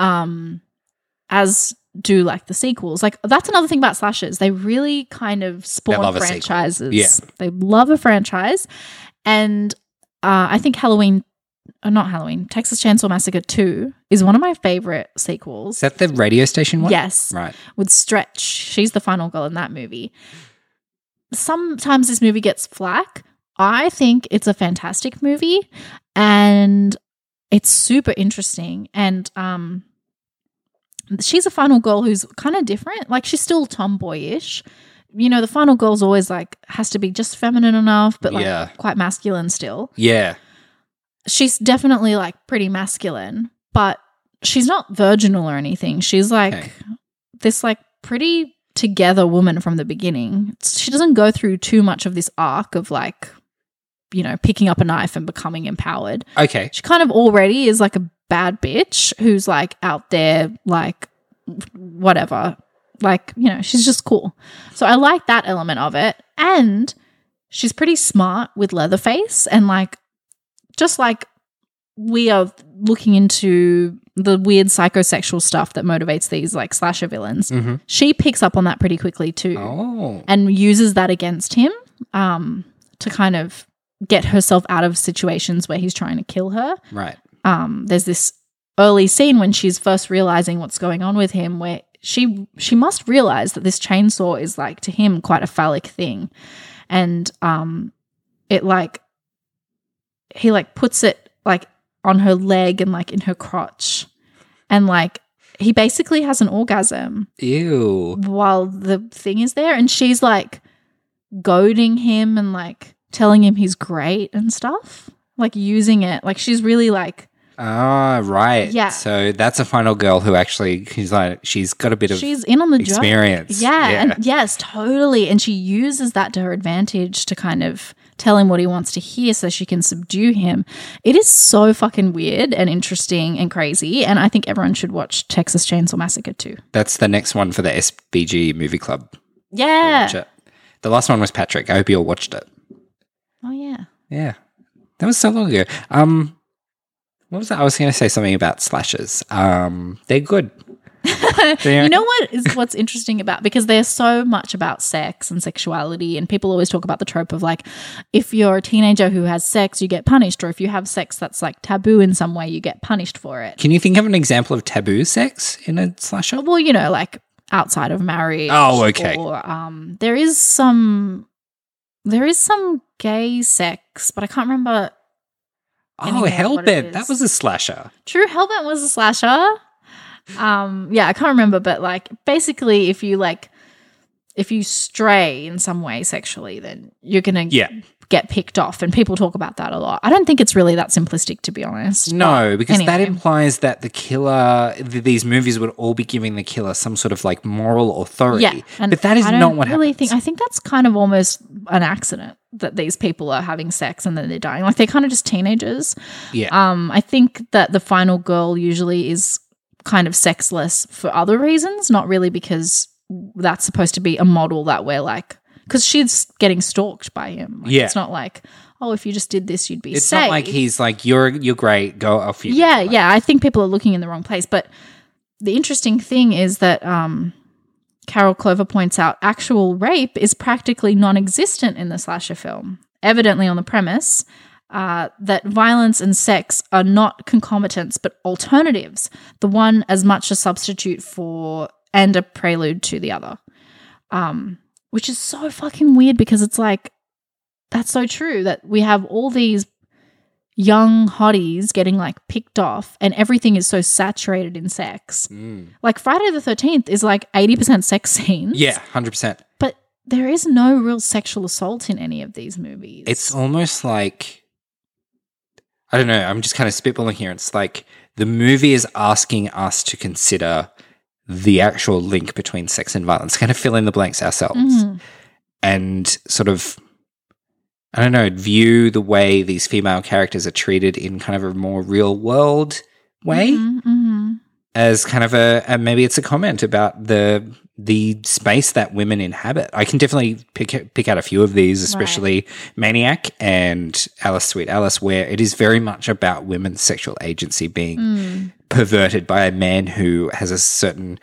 As do like the sequels. Like that's another thing about slashers. They really kind of spawn franchises. Yeah. They love a franchise. And I think Texas Chainsaw Massacre 2 is one of my favorite sequels. Is that the radio station one? Yes. Right. With Stretch. She's the final girl in that movie. Sometimes this movie gets flack. I think it's a fantastic movie and it's super interesting. And she's a final girl who's kind of different. Like she's still tomboyish. You know, the final girl's always like has to be just feminine enough, but like quite masculine still. Yeah. She's definitely like pretty masculine, but she's not virginal or anything. She's like this like pretty together woman from the beginning. She doesn't go through too much of this arc of like, you know, picking up a knife and becoming empowered. Okay. She kind of already is like a bad bitch who's like out there like whatever. Like, you know, she's just cool. So I like that element of it. And she's pretty smart with Leatherface and like just like we are looking into the weird psychosexual stuff that motivates these like slasher villains. Mm-hmm. She picks up on that pretty quickly too. Oh. And uses that against him to kind of get herself out of situations where he's trying to kill her. Right. There's this early scene when she's first realizing what's going on with him where she must realize that this chainsaw is like to him quite a phallic thing. And it like he like puts it like on her leg and like in her crotch. And like he basically has an orgasm. Ew. While the thing is there and she's like goading him and like telling him he's great and stuff. Like using it. Like she's really like right. Yeah. So that's a final girl who actually she's got a bit of she's in on the experience. Yeah. And yes, totally. And she uses that to her advantage to kind of tell him what he wants to hear so she can subdue him. It is so fucking weird and interesting and crazy. And I think everyone should watch Texas Chainsaw Massacre 2. That's the next one for the SBG movie club. Yeah. The last one was Patrick. I hope you all watched it. Oh yeah. Yeah. That was so long ago. What was that? I was going to say something about slashers. They're good. You know what's interesting about, because they're so much about sex and sexuality, and people always talk about the trope of like, if you're a teenager who has sex, you get punished, or if you have sex that's like taboo in some way, you get punished for it. Can you think of an example of taboo sex in a slasher? Well, you know, like outside of marriage. Oh, okay. Or there is some gay sex, but I can't remember. Oh, Hellbent. That was a slasher. True, Hellbent was a slasher. Yeah, I can't remember, but like basically if you stray in some way sexually, then you're going to get picked off, and people talk about that a lot. I don't think it's really that simplistic, to be honest. No, because that implies that the killer, these movies would all be giving the killer some sort of like moral authority. Yeah, but that is not what happens. I think that's kind of almost an accident that these people are having sex and then they're dying. Like they're kind of just teenagers. Yeah. I think that the final girl usually is kind of sexless for other reasons, not really because that's supposed to be a model that we're like, because she's getting stalked by him. Like, it's not like, oh, if you just did this, you'd be safe. It's not like he's like, you're great, go off you. Yeah, yeah. I think people are looking in the wrong place. But the interesting thing is that Carol Clover points out actual rape is practically non-existent in the slasher film, evidently on the premise that violence and sex are not concomitants but alternatives, the one as much a substitute for and a prelude to the other. Which is so fucking weird because it's like, that's so true that we have all these, young hotties getting like picked off and everything is so saturated in sex. Like Friday the 13th is like 80% sex scenes. Yeah, 100%. But there is no real sexual assault in any of these movies. It's almost like, I don't know, I'm just kind of spitballing here. It's like the movie is asking us to consider the actual link between sex and violence, kind of fill in the blanks ourselves and sort of, I don't know, view the way these female characters are treated in kind of a more real world way as kind of a maybe it's a comment about the space that women inhabit. I can definitely pick out a few of these, especially Maniac and Alice Sweet Alice, where it is very much about women's sexual agency being perverted by a man who has a certain,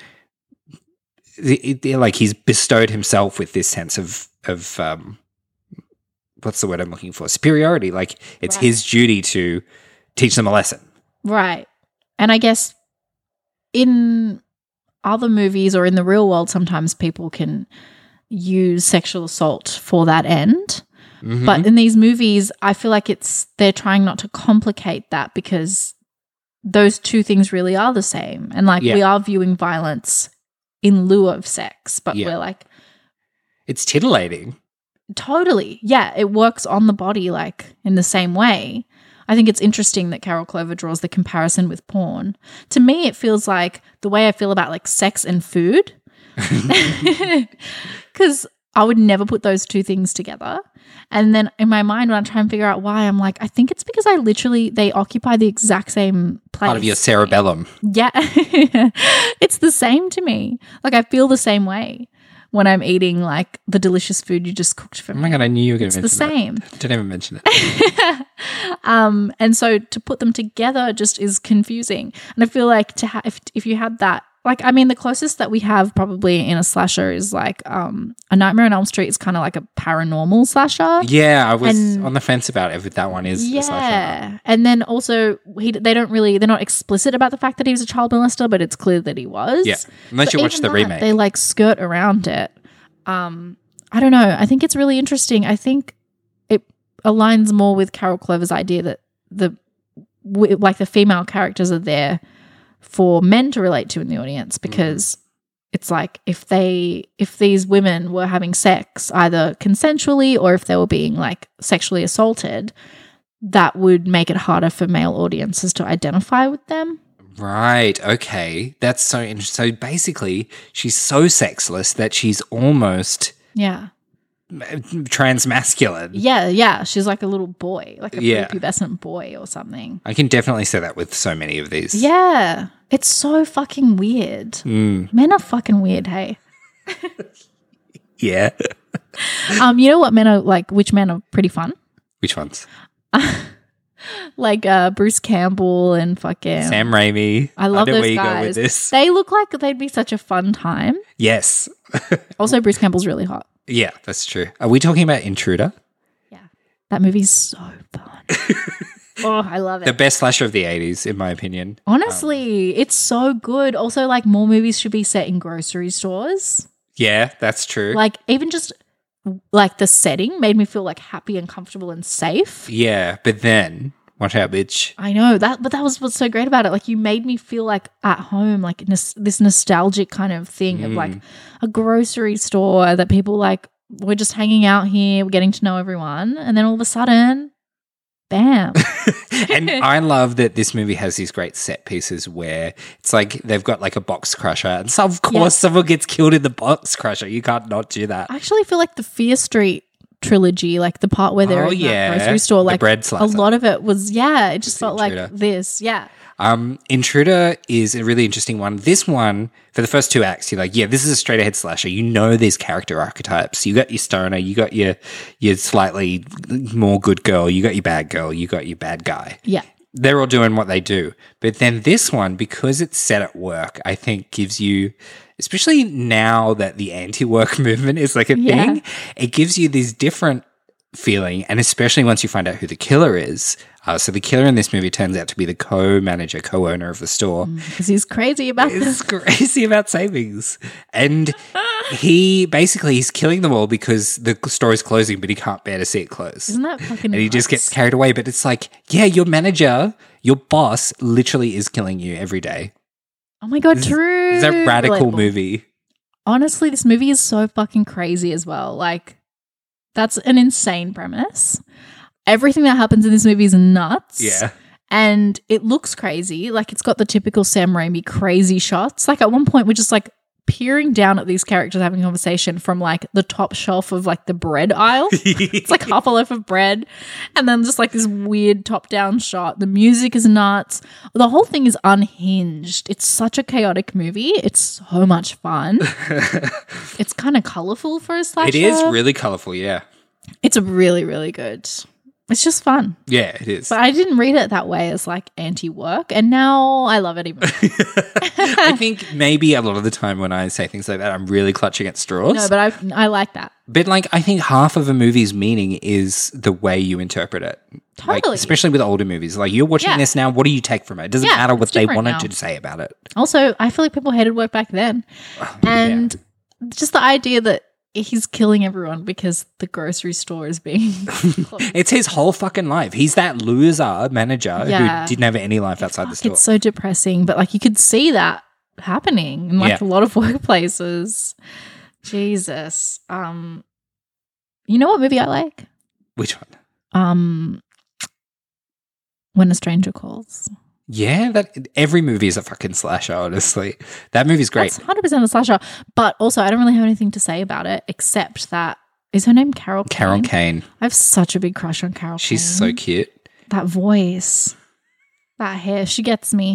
like he's bestowed himself with this sense of what's the word I'm looking for? Superiority. Like it's his duty to teach them a lesson. Right. And I guess in other movies or in the real world, sometimes people can use sexual assault for that end. But in these movies, I feel like they're trying not to complicate that because those two things really are the same. And like we are viewing violence in lieu of sex, but we're like, it's titillating. Totally. Yeah, it works on the body like in the same way. I think it's interesting that Carol Clover draws the comparison with porn. To me, it feels like the way I feel about like sex and food. Because I would never put those two things together. And then in my mind, when I try and figure out why, I'm like, I think it's because they occupy the exact same place. Part of your cerebellum. Yeah. It's the same to me. Like I feel the same way when I'm eating like the delicious food you just cooked for me. Oh my God, I knew you were going to mention that. It's the same. Don't even mention it. And so to put them together just is confusing. And I feel like if you had that, like, I mean, the closest that we have probably in a slasher is like A Nightmare on Elm Street is kind of like a paranormal slasher. Yeah, I was on the fence about if that one is a slasher. Yeah. And then also they're not explicit about the fact that he was a child molester, but it's clear that he was. Yeah. Unless you watch the remake. They like skirt around it. I don't know. I think it's really interesting. I think it aligns more with Carol Clover's idea that the female characters are there for men to relate to in the audience because it's like if these women were having sex either consensually or if they were being like sexually assaulted, that would make it harder for male audiences to identify with them. Right. Okay. That's so interesting. So basically, she's so sexless that she's almost transmasculine. Yeah. She's like a little boy, like a prepubescent boy or something. I can definitely say that with so many of these. Yeah. It's so fucking weird. Men are fucking weird, hey? Yeah. You know what men are like, which men are pretty fun? Which ones? Like Bruce Campbell and fucking Sam Raimi. I love those guys. guys. Go with this. They look like they'd be such a fun time. Yes. Also, Bruce Campbell's really hot. Yeah, that's true. Are we talking about Intruder? Yeah. That movie's so fun. Oh, I love it. The best slasher of the 80s, in my opinion. Honestly, it's so good. Also, like, more movies should be set in grocery stores. Yeah, that's true. Like, even just, like, the setting made me feel, like, happy and comfortable and safe. Yeah, but then, watch out, bitch. I know. But that was what's so great about it. Like, you made me feel, like, at home, like, this nostalgic kind of thing of, like, a grocery store that people, like, we're just hanging out here, we're getting to know everyone. And then all of a sudden, bam. And I love that this movie has these great set pieces where it's like they've got like a box crusher and so of course someone gets killed in the box crusher. You can't not do that. I actually feel like the Fear Street trilogy, like the part where they're in that grocery store, like bread slicer. A lot of it was, it just felt like this. Yeah. Intruder is a really interesting one. This one, for the first two acts, you're like, yeah, this is a straight ahead slasher. You know these character archetypes. You got your stoner, you got your slightly more good girl, you got your bad girl, you got your bad guy. Yeah. They're all doing what they do. But then this one, because it's set at work, I think gives you, especially now that the anti-work movement is like a thing, it gives you these different feeling, and especially once you find out who the killer is, So the killer in this movie turns out to be the co-manager, co-owner of the store. Because he's crazy about this. He's crazy about savings. And he's killing them all because the store is closing, but he can't bear to see it close. Isn't that fucking And he just gets carried away. But it's like, yeah, your manager, your boss literally is killing you every day. Oh my God, true. It's a radical movie. Honestly, this movie is so fucking crazy as well. Like, that's an insane premise. Everything that happens in this movie is nuts. Yeah. And it looks crazy. Like, it's got the typical Sam Raimi crazy shots. Like, at one point, we're just like peering down at these characters having a conversation from like the top shelf of like the bread aisle. It's like half a loaf of bread. And then just like this weird top down shot. The music is nuts. The whole thing is unhinged. It's such a chaotic movie. It's so much fun. It's kind of colorful for a slasher. It is really colorful, yeah. It's really, really good. It's just fun. Yeah, it is. But I didn't read it that way as like anti-work, and now I love it even more. I think maybe a lot of the time when I say things like that, I'm really clutching at straws. No, but I like that. But like, I think half of a movie's meaning is the way you interpret it. Totally. Like, especially with older movies. Like, you're watching this now, what do you take from it? It doesn't matter what they wanted now to say about it. Also, I feel like people hated work back then. And just the idea that he's killing everyone because the grocery store is being closed. It's his whole fucking life. He's that loser manager who didn't have any life outside the store. It's so depressing, but like you could see that happening in like a lot of workplaces. Jesus. You know what movie I like? Which one? When a Stranger Calls. Yeah, that every movie is a fucking slasher, honestly. That movie's great. That's 100% a slasher. But also, I don't really have anything to say about it except that, is her name Carol Kane? Carol Kane. I have such a big crush on Carol Kane. She's so cute. That voice, that hair, she gets me.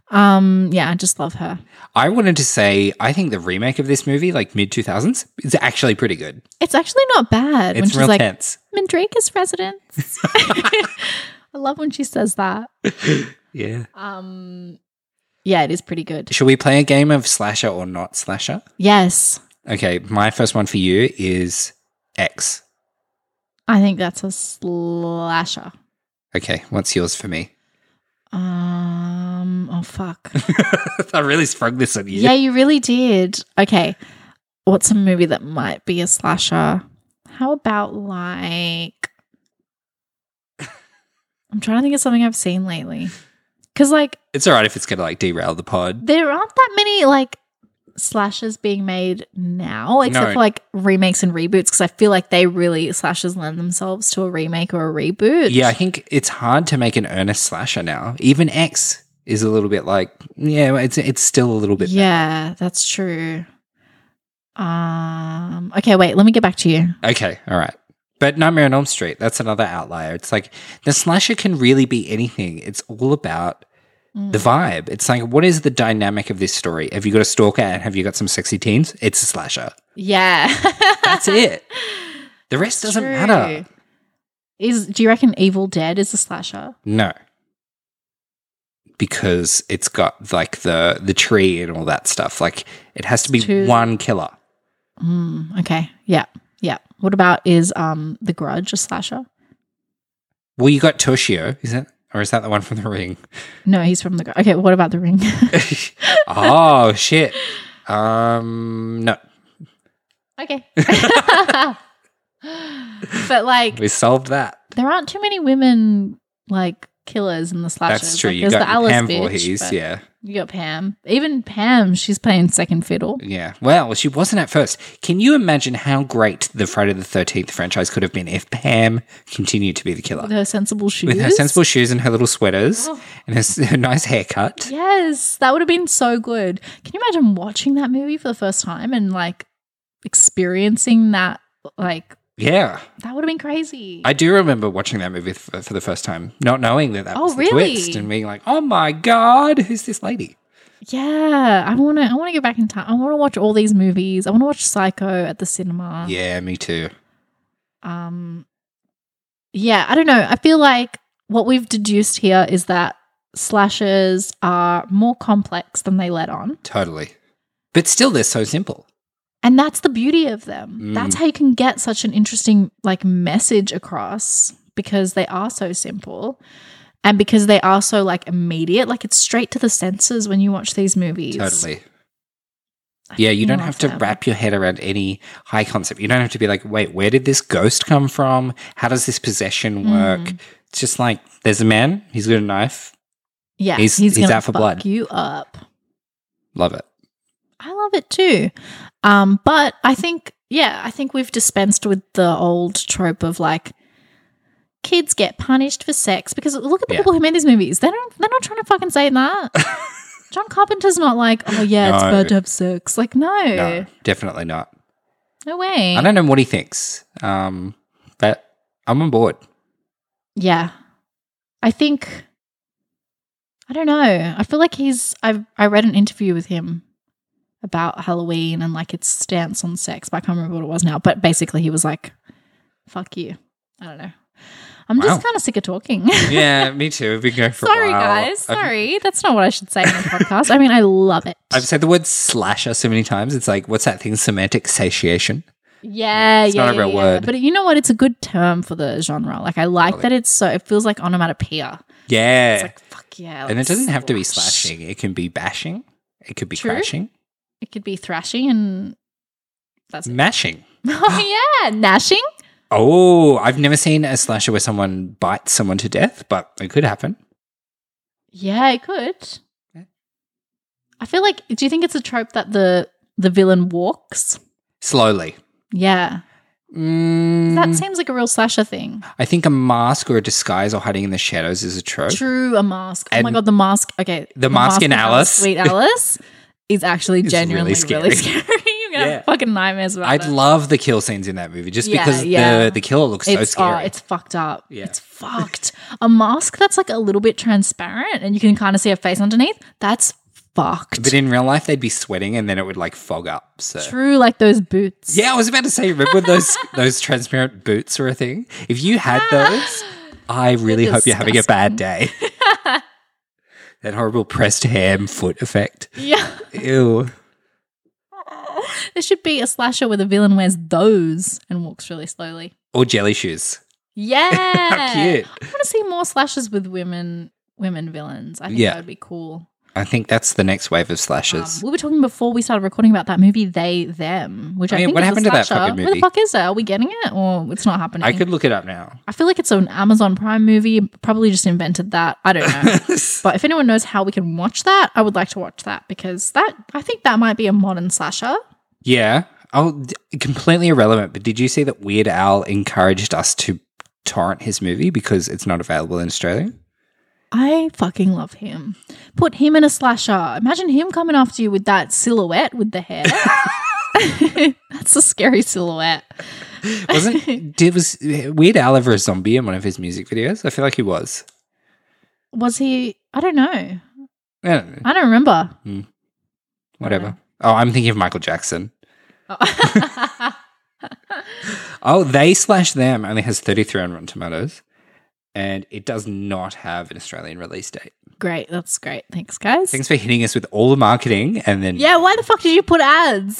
I just love her. I wanted to say, I think the remake of this movie, like mid-2000s, is actually pretty good. It's actually not bad. It's when she's real like, tense. Mandrake's residence. I love when she says that. Yeah. Yeah, it is pretty good. Should we play a game of slasher or not slasher? Yes. Okay, my first one for you is X. I think that's a slasher. Okay, what's yours for me? Oh, fuck. I really sprung this on you. Yeah, you really did. Okay, what's a movie that might be a slasher? How about like... I'm trying to think of something I've seen lately. Because like... It's all right if it's going to like derail the pod. There aren't that many like slashers being made now, except for like remakes and reboots, because I feel like slashers lend themselves to a remake or a reboot. Yeah, I think it's hard to make an earnest slasher now. Even X is a little bit like, it's still a little bit better. That's true. Okay, wait, let me get back to you. Okay, all right. But Nightmare on Elm Street, that's another outlier. It's like the slasher can really be anything. It's all about the vibe. It's like, what is the dynamic of this story? Have you got a stalker and have you got some sexy teens? It's a slasher. Yeah. That's it. The rest doesn't matter. Do you reckon Evil Dead is a slasher? No. Because it's got like the tree and all that stuff. Like it has to be one killer. Okay. Yeah. Yeah. What about is The Grudge a slasher? Well, you got Toshio, is it? Or is that the one from The Ring? No, he's from The Grudge. Okay, what about The Ring? Oh, shit. No. Okay. But like... We solved that. There aren't too many women like killers in the slashers. That's true. Like, You got the Alice Pam bitch, Voorhees, yeah. You got Pam. Even Pam, she's playing second fiddle. Yeah. Well, she wasn't at first. Can you imagine how great the Friday the 13th franchise could have been if Pam continued to be the killer? With her sensible shoes. With her sensible shoes and her little sweaters and her nice haircut. Yes. That would have been so good. Can you imagine watching that movie for the first time and like experiencing that like... Yeah. That would have been crazy. I do remember watching that movie for the first time, not knowing that was the really? twist and being like, oh my God, who's this lady? Yeah. I want to go back in time. I want to watch all these movies. I want to watch Psycho at the cinema. Yeah, me too. Yeah, I don't know. I feel like what we've deduced here is that slashers are more complex than they let on. Totally. But still, they're so simple. And that's the beauty of them. That's how you can get such an interesting like message across because they are so simple and because they are so like immediate. Like it's straight to the senses when you watch these movies. Totally. Yeah, you don't have to wrap your head around any high concept. You don't have to be like, wait, where did this ghost come from? How does this possession work? It's just like, there's a man, he's got a knife. Yeah, he's out for blood. You up. Love it. I love it too. But I think we've dispensed with the old trope of like kids get punished for sex because look at the people who made these movies. They're not trying to fucking say that. John Carpenter's not like, oh yeah, it's bad to have sex. Like, no, definitely not. No way. I don't know what he thinks, but I'm on board. Yeah, I don't know. I feel like I read an interview with him about Halloween and like its stance on sex, but I can't remember what it was now. But basically, he was like, "Fuck you." I don't know. I'm just kind of sick of talking. Yeah, me too. We've been going for a while. Sorry, guys. Sorry. That's not what I should say in the podcast. I mean, I love it. I've said the word slasher so many times. It's like, what's that thing? Semantic satiation. Yeah, it's not a real word. But you know what? It's a good term for the genre. Like, I like that it's so, it feels like onomatopoeia. Yeah. It's like, fuck yeah. And it doesn't have to be slashing. It can be bashing. It could be crashing. It could be thrashing and that's it. Mashing. Oh, yeah. Gnashing. Oh, I've never seen a slasher where someone bites someone to death, but it could happen. Yeah, it could. Yeah. I feel like, do you think it's a trope that the villain walks? Slowly. Yeah. That seems like a real slasher thing. I think a mask or a disguise or hiding in the shadows is a trope. True, a mask. Oh my God, the mask. Okay. The mask in Alice. Sweet Alice is actually genuinely really scary. You're going to have fucking nightmares about it. I'd love the kill scenes in that movie just because the killer looks so scary. It's fucked up. Yeah. It's fucked. A mask that's like a little bit transparent and you can kind of see a face underneath, that's fucked. But in real life, they'd be sweating and then it would like fog up. So. True, like those boots. Yeah, I was about to say, remember those transparent boots were a thing? If you had those, I really hope you're having a bad day. That horrible pressed ham foot effect. Yeah. Ew. There should be a slasher where the villain wears those and walks really slowly. Or jelly shoes. Yeah. How cute. I want to see more slashers with women villains. I think that would be cool. I think that's the next wave of slashers. We were talking before we started recording about that movie, They, Them, which I think what is happened a to that slasher. fucking movie? Where the fuck is it? Are we getting it or it's not happening? I could look it up now. I feel like it's an Amazon Prime movie. Probably just invented that. I don't know. But if anyone knows how we can watch that, I would like to watch that because I think that might be a modern slasher. Yeah. Oh, completely irrelevant. But did you see that Weird Al encouraged us to torrent his movie because it's not available in Australia? I fucking love him. Put him in a slasher. Imagine him coming after you with that silhouette with the hair. That's a scary silhouette. Was Weird Al ever a zombie in one of his music videos? I feel like he was. Was he? I don't know. I don't know. I don't remember. Whatever. Oh, I'm thinking of Michael Jackson. Oh, They/Them only has 33 on Rotten Tomatoes. And it does not have an Australian release date. Great. That's great. Thanks, guys. Thanks for hitting us with all the marketing and then... Yeah, why the fuck did you put ads?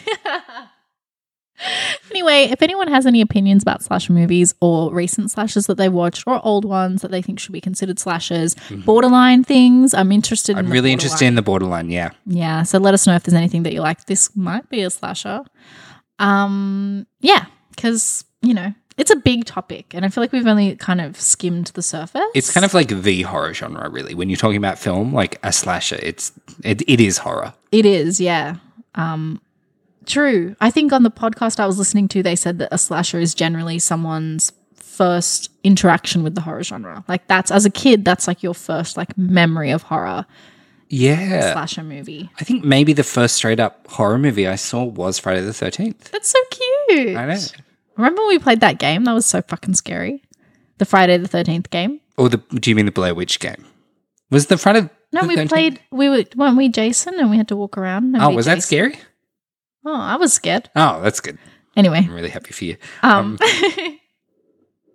Anyway, if anyone has any opinions about slasher movies or recent slashers that they watched or old ones that they think should be considered slashers, borderline things, I'm interested in I'm really interested in the borderline, yeah. Yeah, so let us know if there's anything that you like. This might be a slasher. Yeah, because, it's a big topic, and I feel like we've only kind of skimmed the surface. It's kind of like the horror genre, really. When you're talking about film, like a slasher, it is horror. It is, yeah. True. I think on the podcast I was listening to, they said that a slasher is generally someone's first interaction with the horror genre. Like that's, as a kid, that's like your first like memory of horror. Yeah. Slasher movie. I think maybe the first straight up horror movie I saw was Friday the 13th. That's so cute. I know. Remember when we played that game? That was so fucking scary. The Friday the 13th game. Or do you mean the Blair Witch game? Was the Friday No, we 13th? Weren't we Jason and we had to walk around? And was that scary? Oh, I was scared. Oh, that's good. Anyway. I'm really happy for you.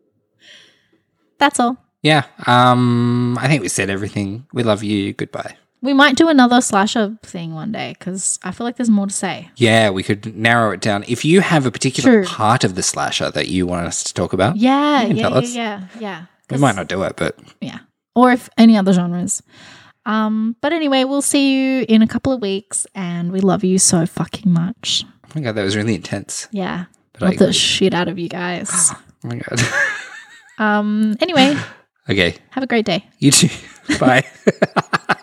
That's all. Yeah. I think we said everything. We love you. Goodbye. We might do another slasher thing one day because I feel like there's more to say. Yeah, we could narrow it down. If you have a particular part of the slasher that you want us to talk about, yeah. We might not do it, but yeah. Or if any other genres. But anyway, we'll see you in a couple of weeks, and we love you so fucking much. Oh my God, that was really intense. Yeah. Love the shit out of you guys. Oh my God. Anyway. Okay. Have a great day. You too. Bye.